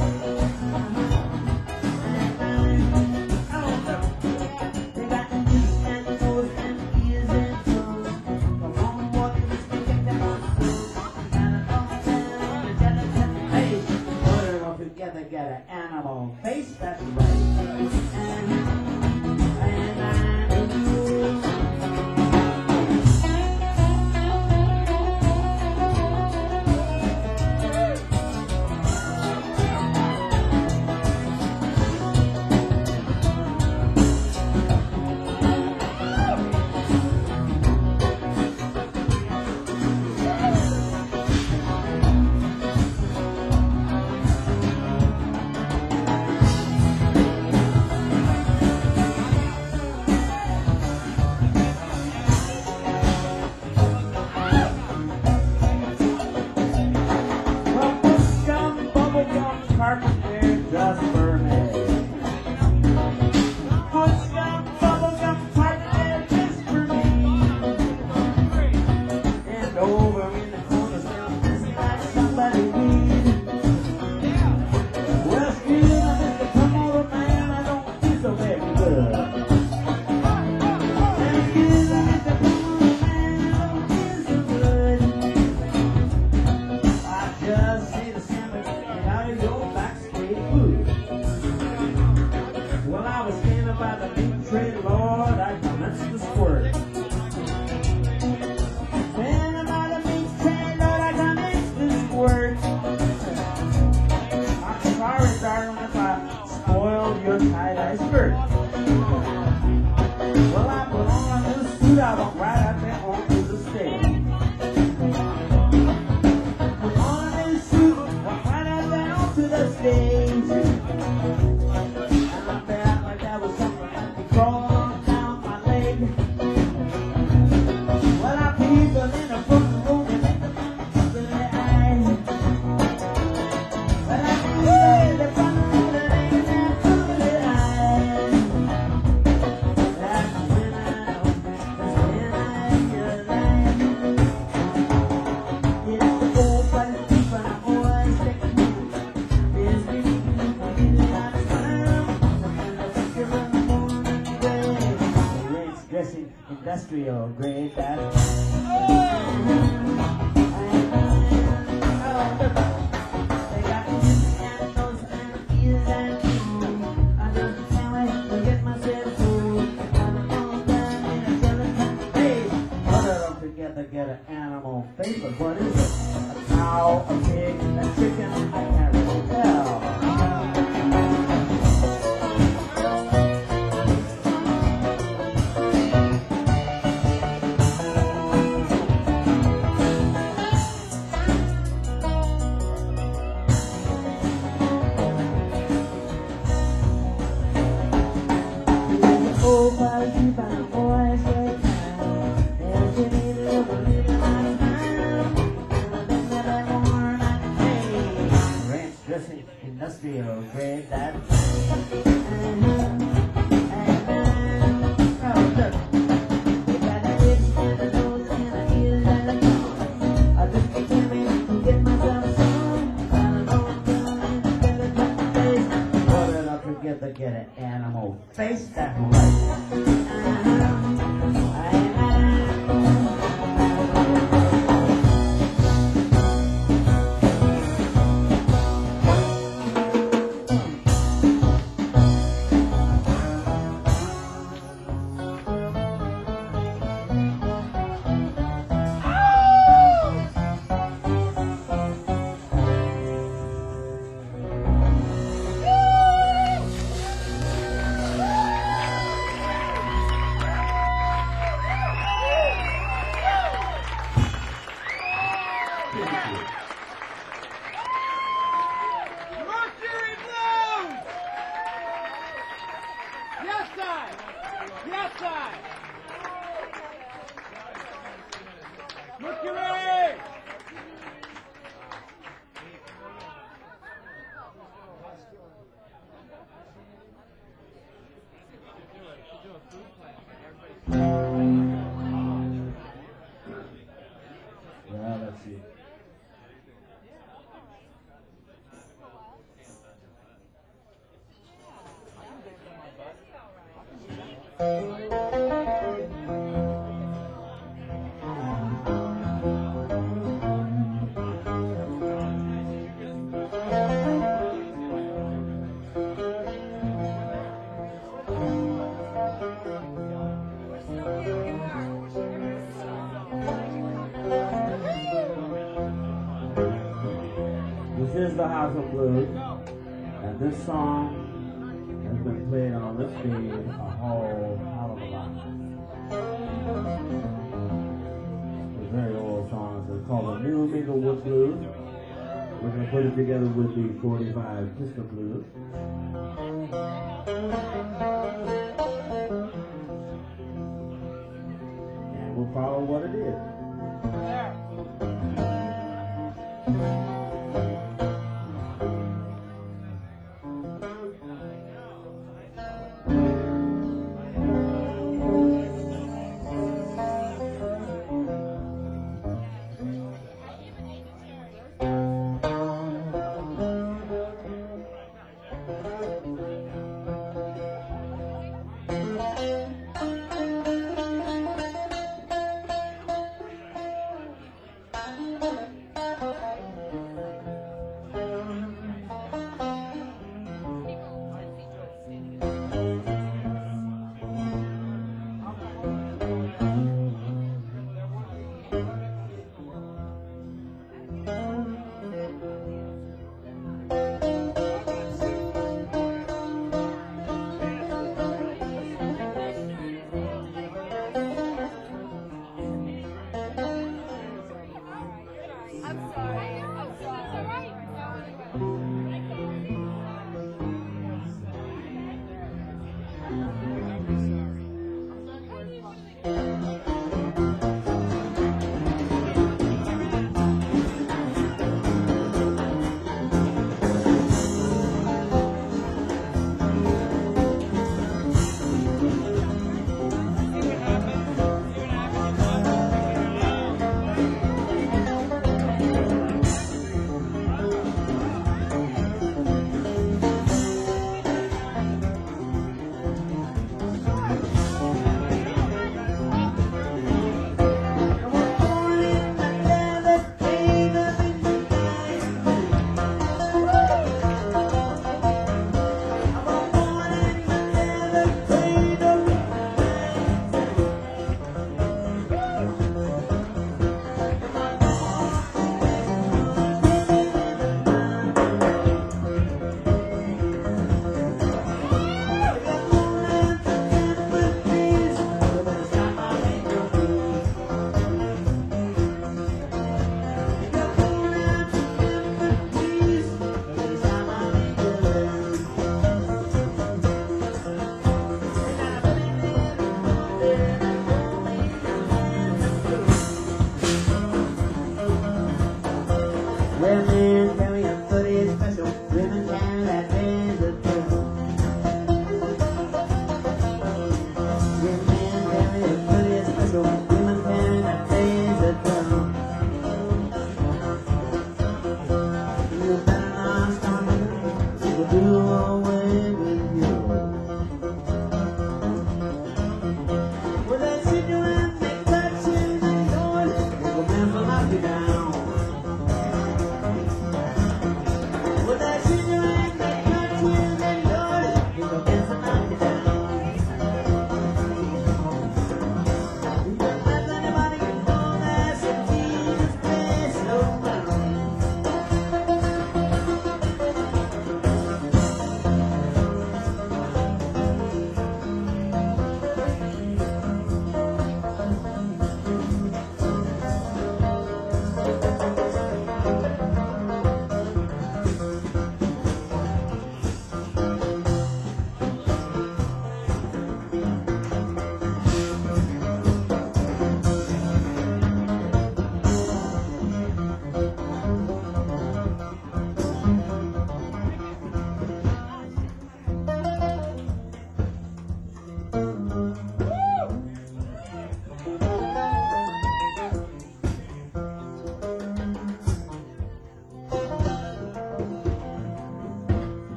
together, get an animal face, that's right. And, and I do. skirt. Well, I put on a new suit, I walked right out there onto the stage. Put on a new suit, walked right out there onto the stage. And I felt like that was something that could crawl on down my leg. Well, I people in the front row, they make the fun in their eyes. Well, I people in the front row, they make the fun in their eyes. That's when I know, that's when I realize it's the old fighting people I'm always thinking. There's really, really not a smile. And I think you're in the morning gray. It's dressing industrial grade, that's get an animal face, but what is it? A cow, a pig, a chicken, I can't really tell. Oh, why you found boys like that? And give me a little bit of my time. And then that I'm worn out of day. Ranch dressing, industrial grade, that's get an animal face that Mercury Blues! Yes, side! Yes, side! Mercury! Well, let's see. This is the House of Blues, and this song has been played on this stage a whole hell of a lot. It's a very old song. It's called the New Minglewood Blues. We're going to put it together with the forty-five Disco Blues. And we'll follow what it is.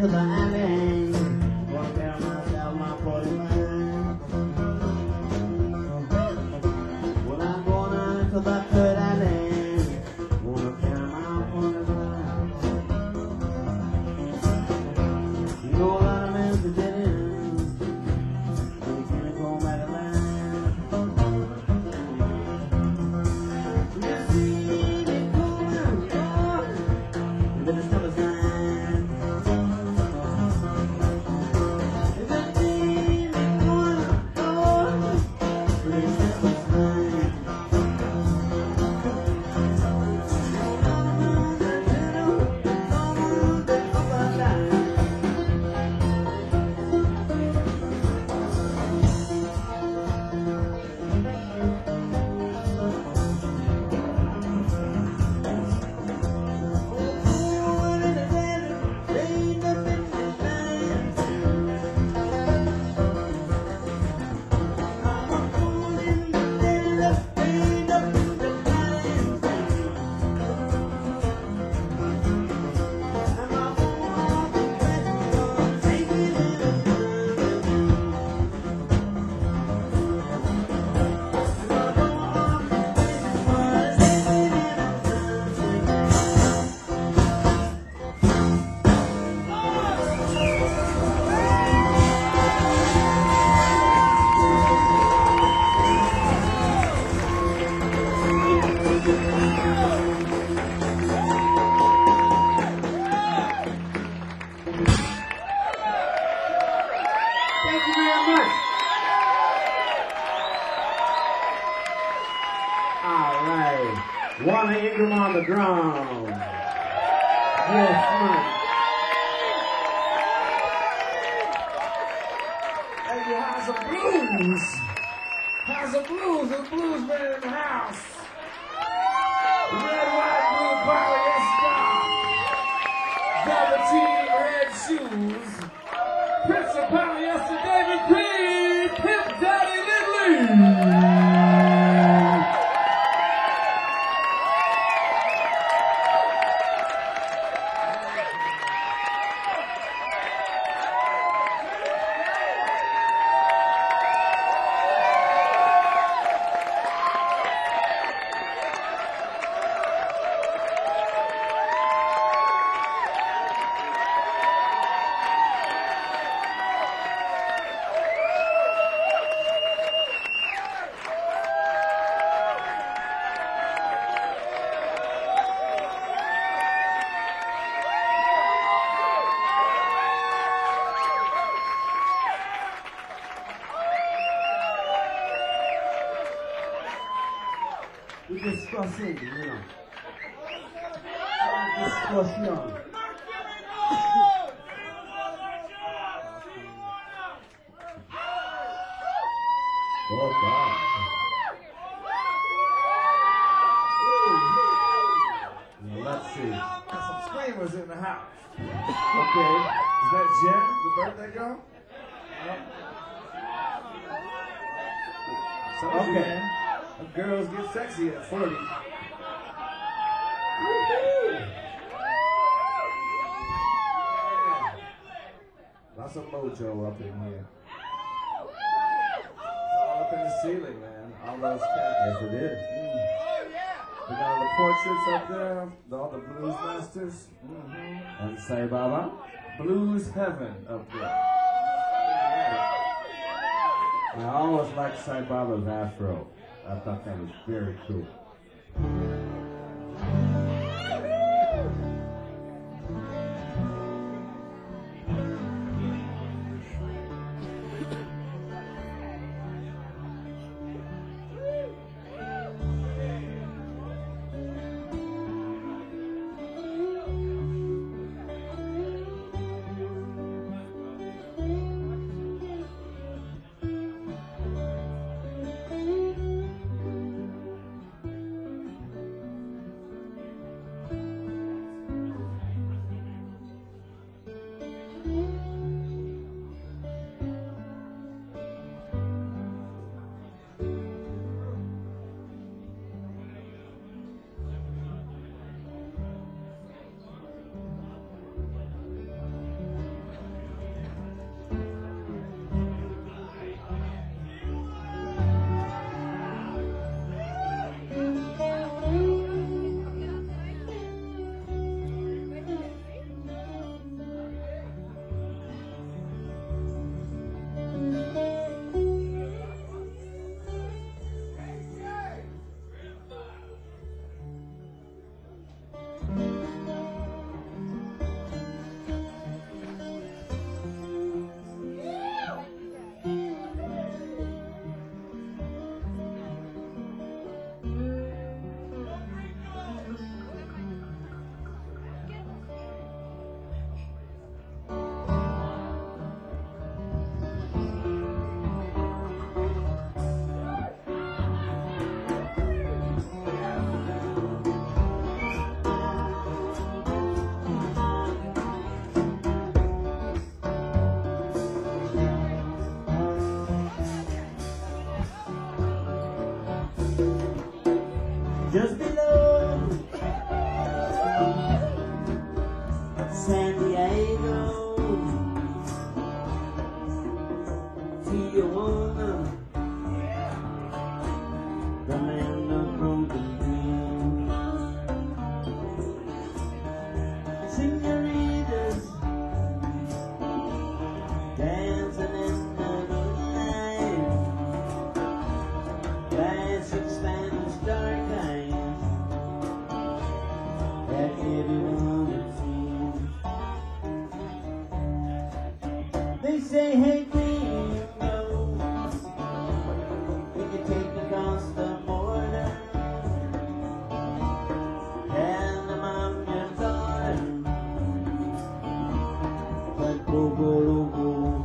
into the alley. Gonna tell myself my forty-five. Well, I'm going out into the third alley. Gonna tell my forty-five. You know a lot of men to get in. And you can't go back alive. You see me coming, boy. But it's never time. Thank you very much. All right. Warner Ingram on the drum. Yes, man. Hey, you House of Blues. House of Blues. The blues man in the house. Red, white, blue, polyester. Velveteen red shoes. Prince of Polyester, David Creed, Pimp Daddy Lidley. We discussing, you know. Discussion. Oh, God. Now, let's see. Got some screamers in the house. Okay. Is that Jen, the birthday girl? Okay. Girls get sexy at forty. Lots of mojo up in here. It's all up in the ceiling, man. All those cats. Yes, it is. Mm. We got all the portraits up there, all the blues masters. Mm-hmm. And Sai Baba. Blues heaven up there. I always liked Sai Baba's afro. I thought that was very cool. just below San Diego, Tijuana, the land of broken dreams. Senoritas dancing in the moonlight, classic Spanish dark eyes that everyone had seen. They say, hey, gringo, will you take me across the border? And I'm your daughter, but go, go, go, go.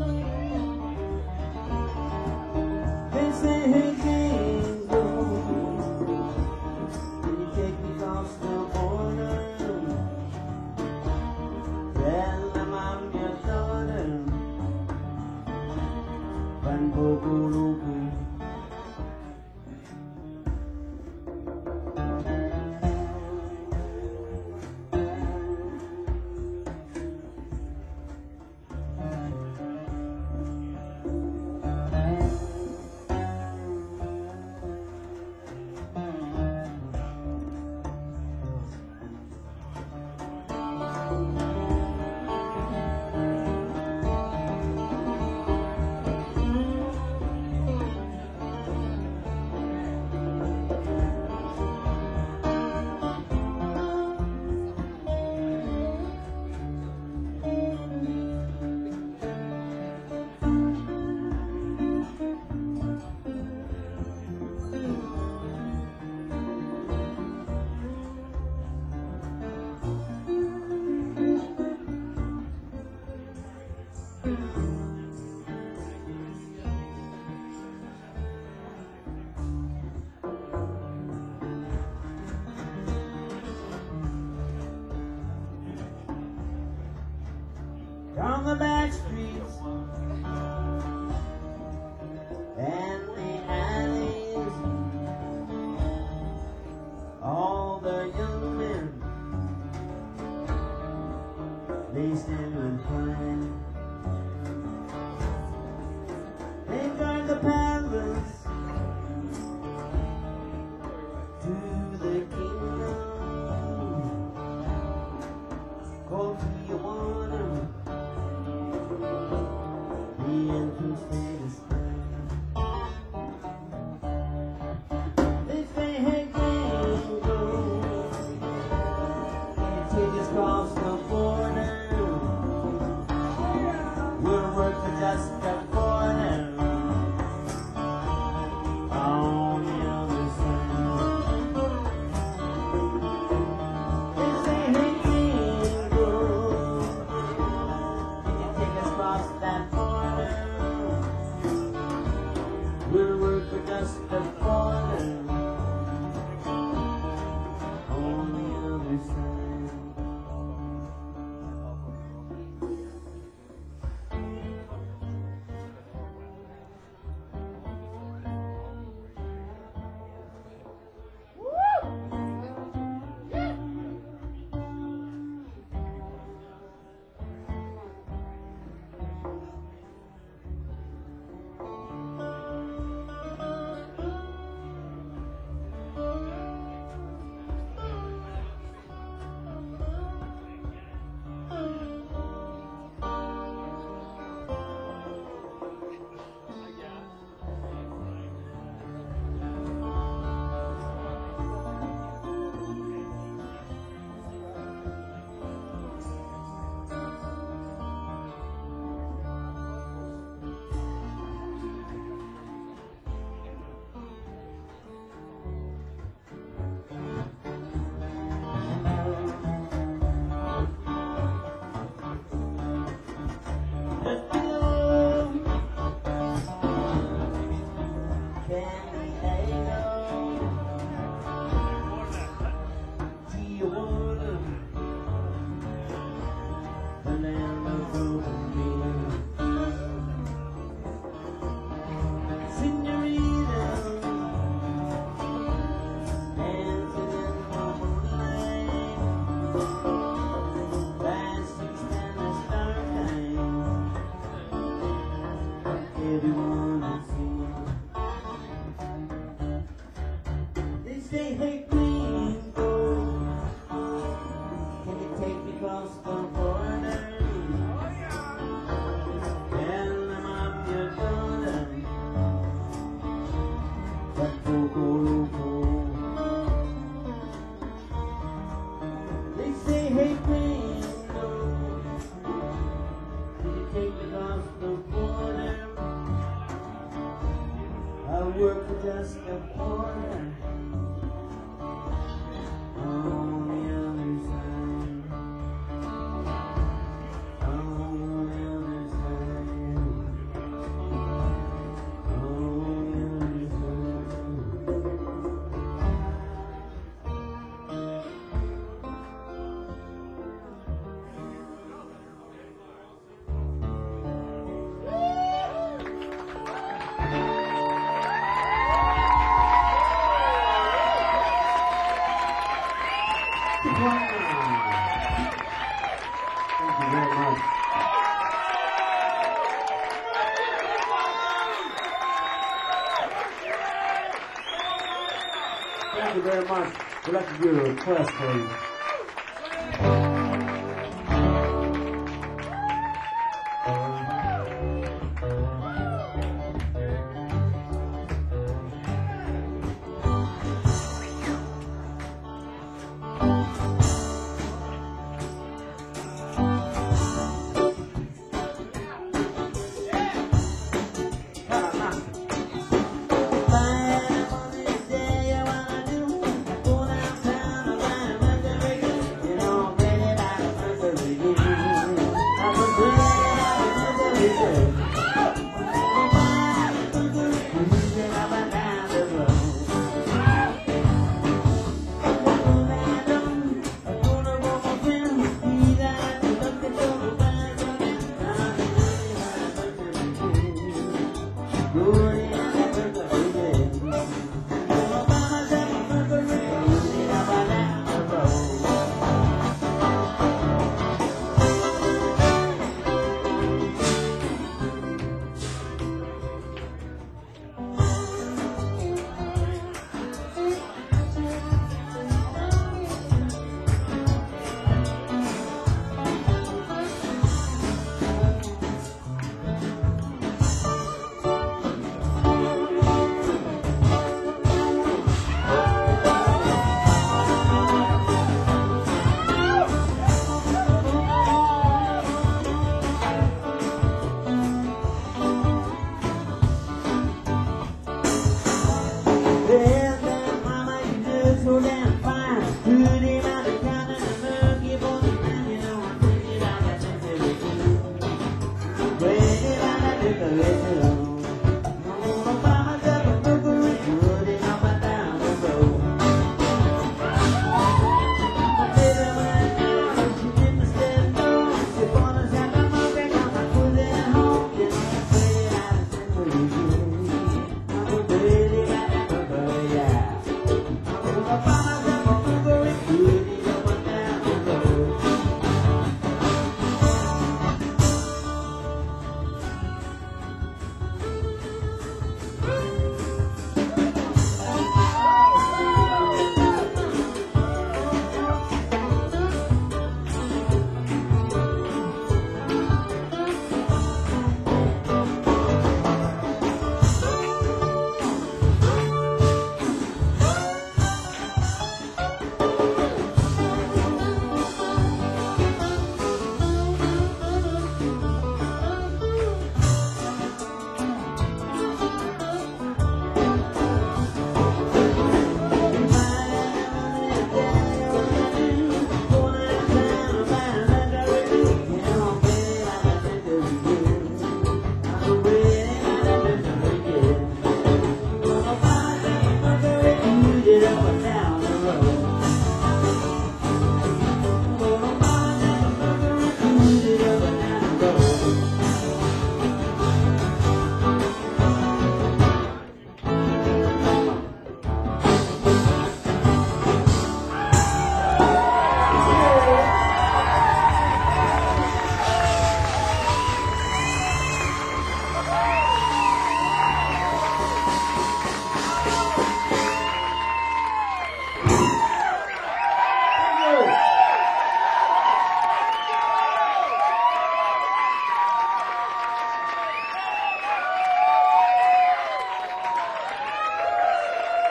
They say, hey, gringo, will you take me across the border? And I'm your daughter, but go, go, go, go. Down the back streets and the alleys, all the young men, they stand and cry. They guard the palace to the kingdom called Tijuana. The entrance gate is free. They say, hey, gringo, can you take us across the border? We'll work for just a quarter on the other side. They say, hey, gringo, can you take us across that border? We'll work for just a quarter on the other side. Senoritas say, hey, gringo, can you take me across the border? Tell them I'm your daughter. But Coco Loco. They say, hey, gringo, can you take me across the border? I work for just a corner on the other side. On the other side. On the other Thank you very much. Thank you very much. We'd like to do a request for you. Bye.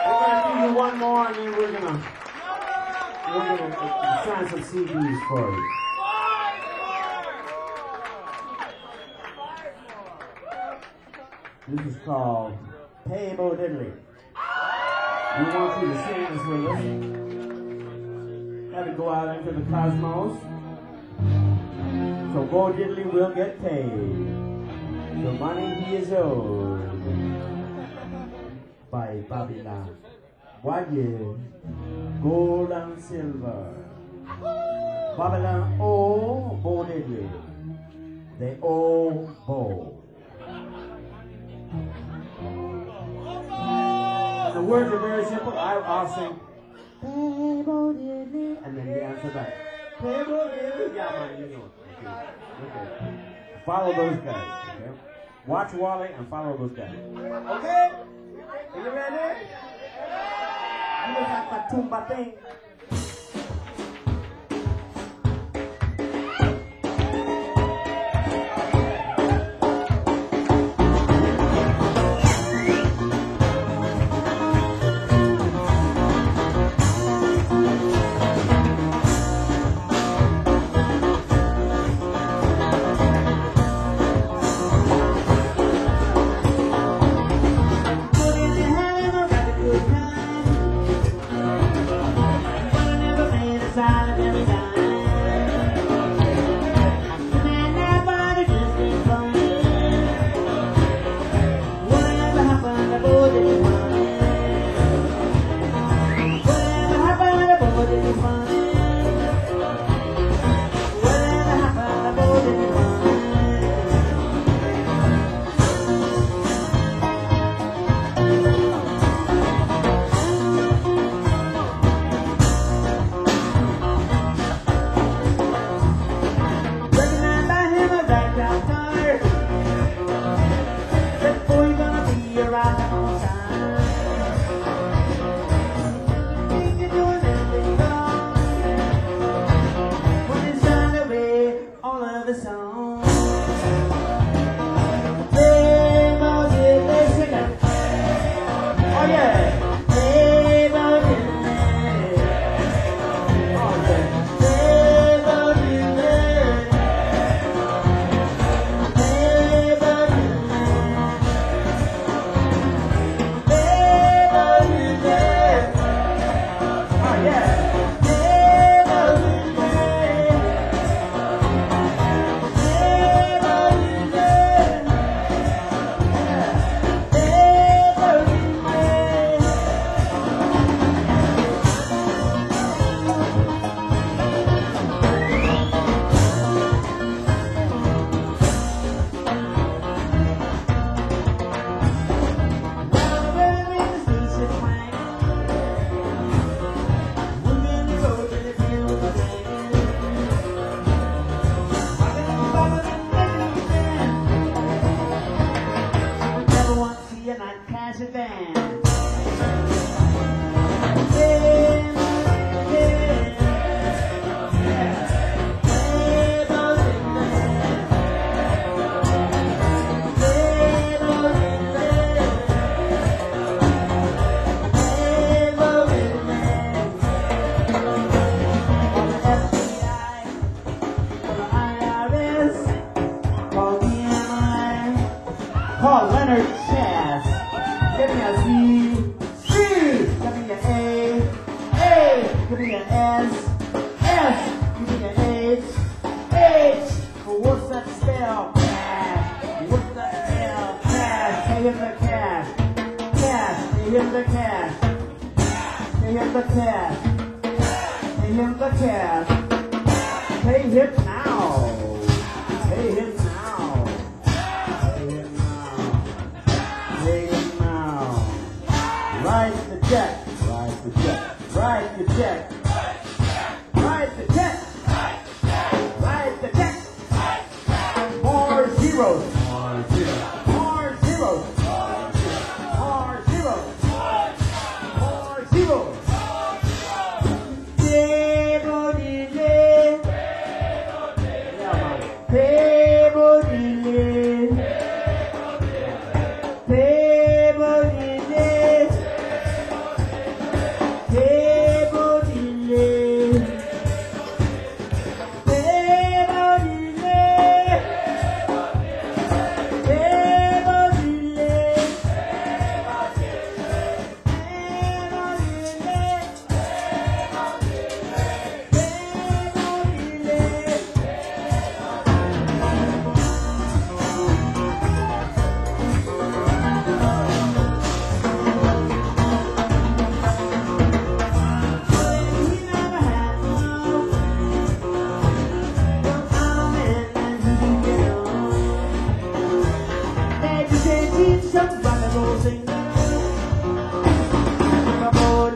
We're gonna do one more, and then we're gonna we're gonna uh, sign some C Ds for you. This is called Hey Bo Diddley. We want you to sing this with us. Have it go out into the cosmos. So Bo Diddley will get paid the money he is owed by Babylon. What is gold and silver? Babylon owe Bo Diddley. They owe Bo. The words are very simple. I, I'll sing, Hey Bo Diddley, and then the answer back. Hey Bo Diddley, yeah man, you know it. Okay. Okay. Follow those guys, okay? Watch Wally and follow those guys. Okay? Are you ready? You look like my Tumba thing. Call Leonard Chess. Give me a C. C. Give me an A. A. Give me an S. S. Give me an H. H. What's that spell? Cash. What's that spell? Cash. Pay him the cash. Cash. Pay him the cash. Pay him the cash. Pay him the cash. Pay him now. Pay him now. Write the check, write the check, write the check, write the check, write the check, more zeros, more zeros, more zeros, more zeros, more zeros. Table delay, table delay, table delay.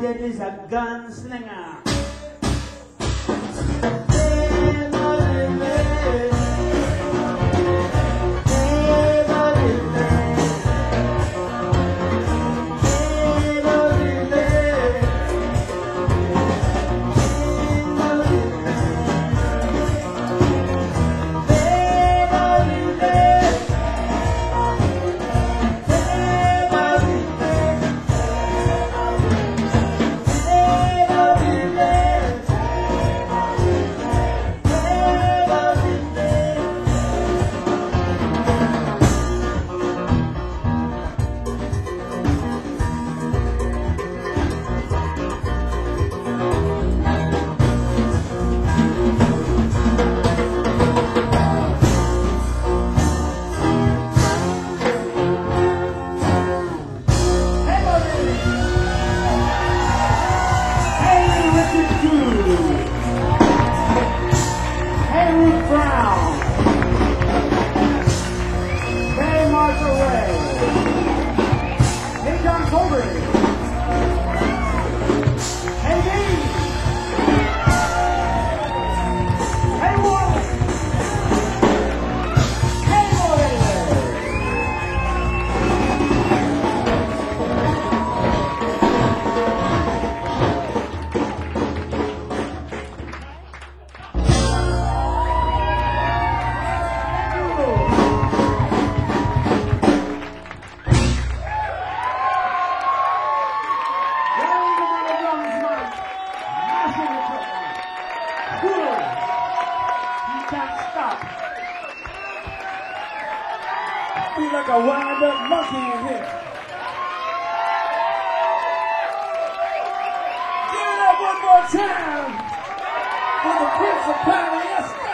that is a gunslinger. Feel like a wind-up monkey in here. Give it up one more time for the Prince of Pioneers.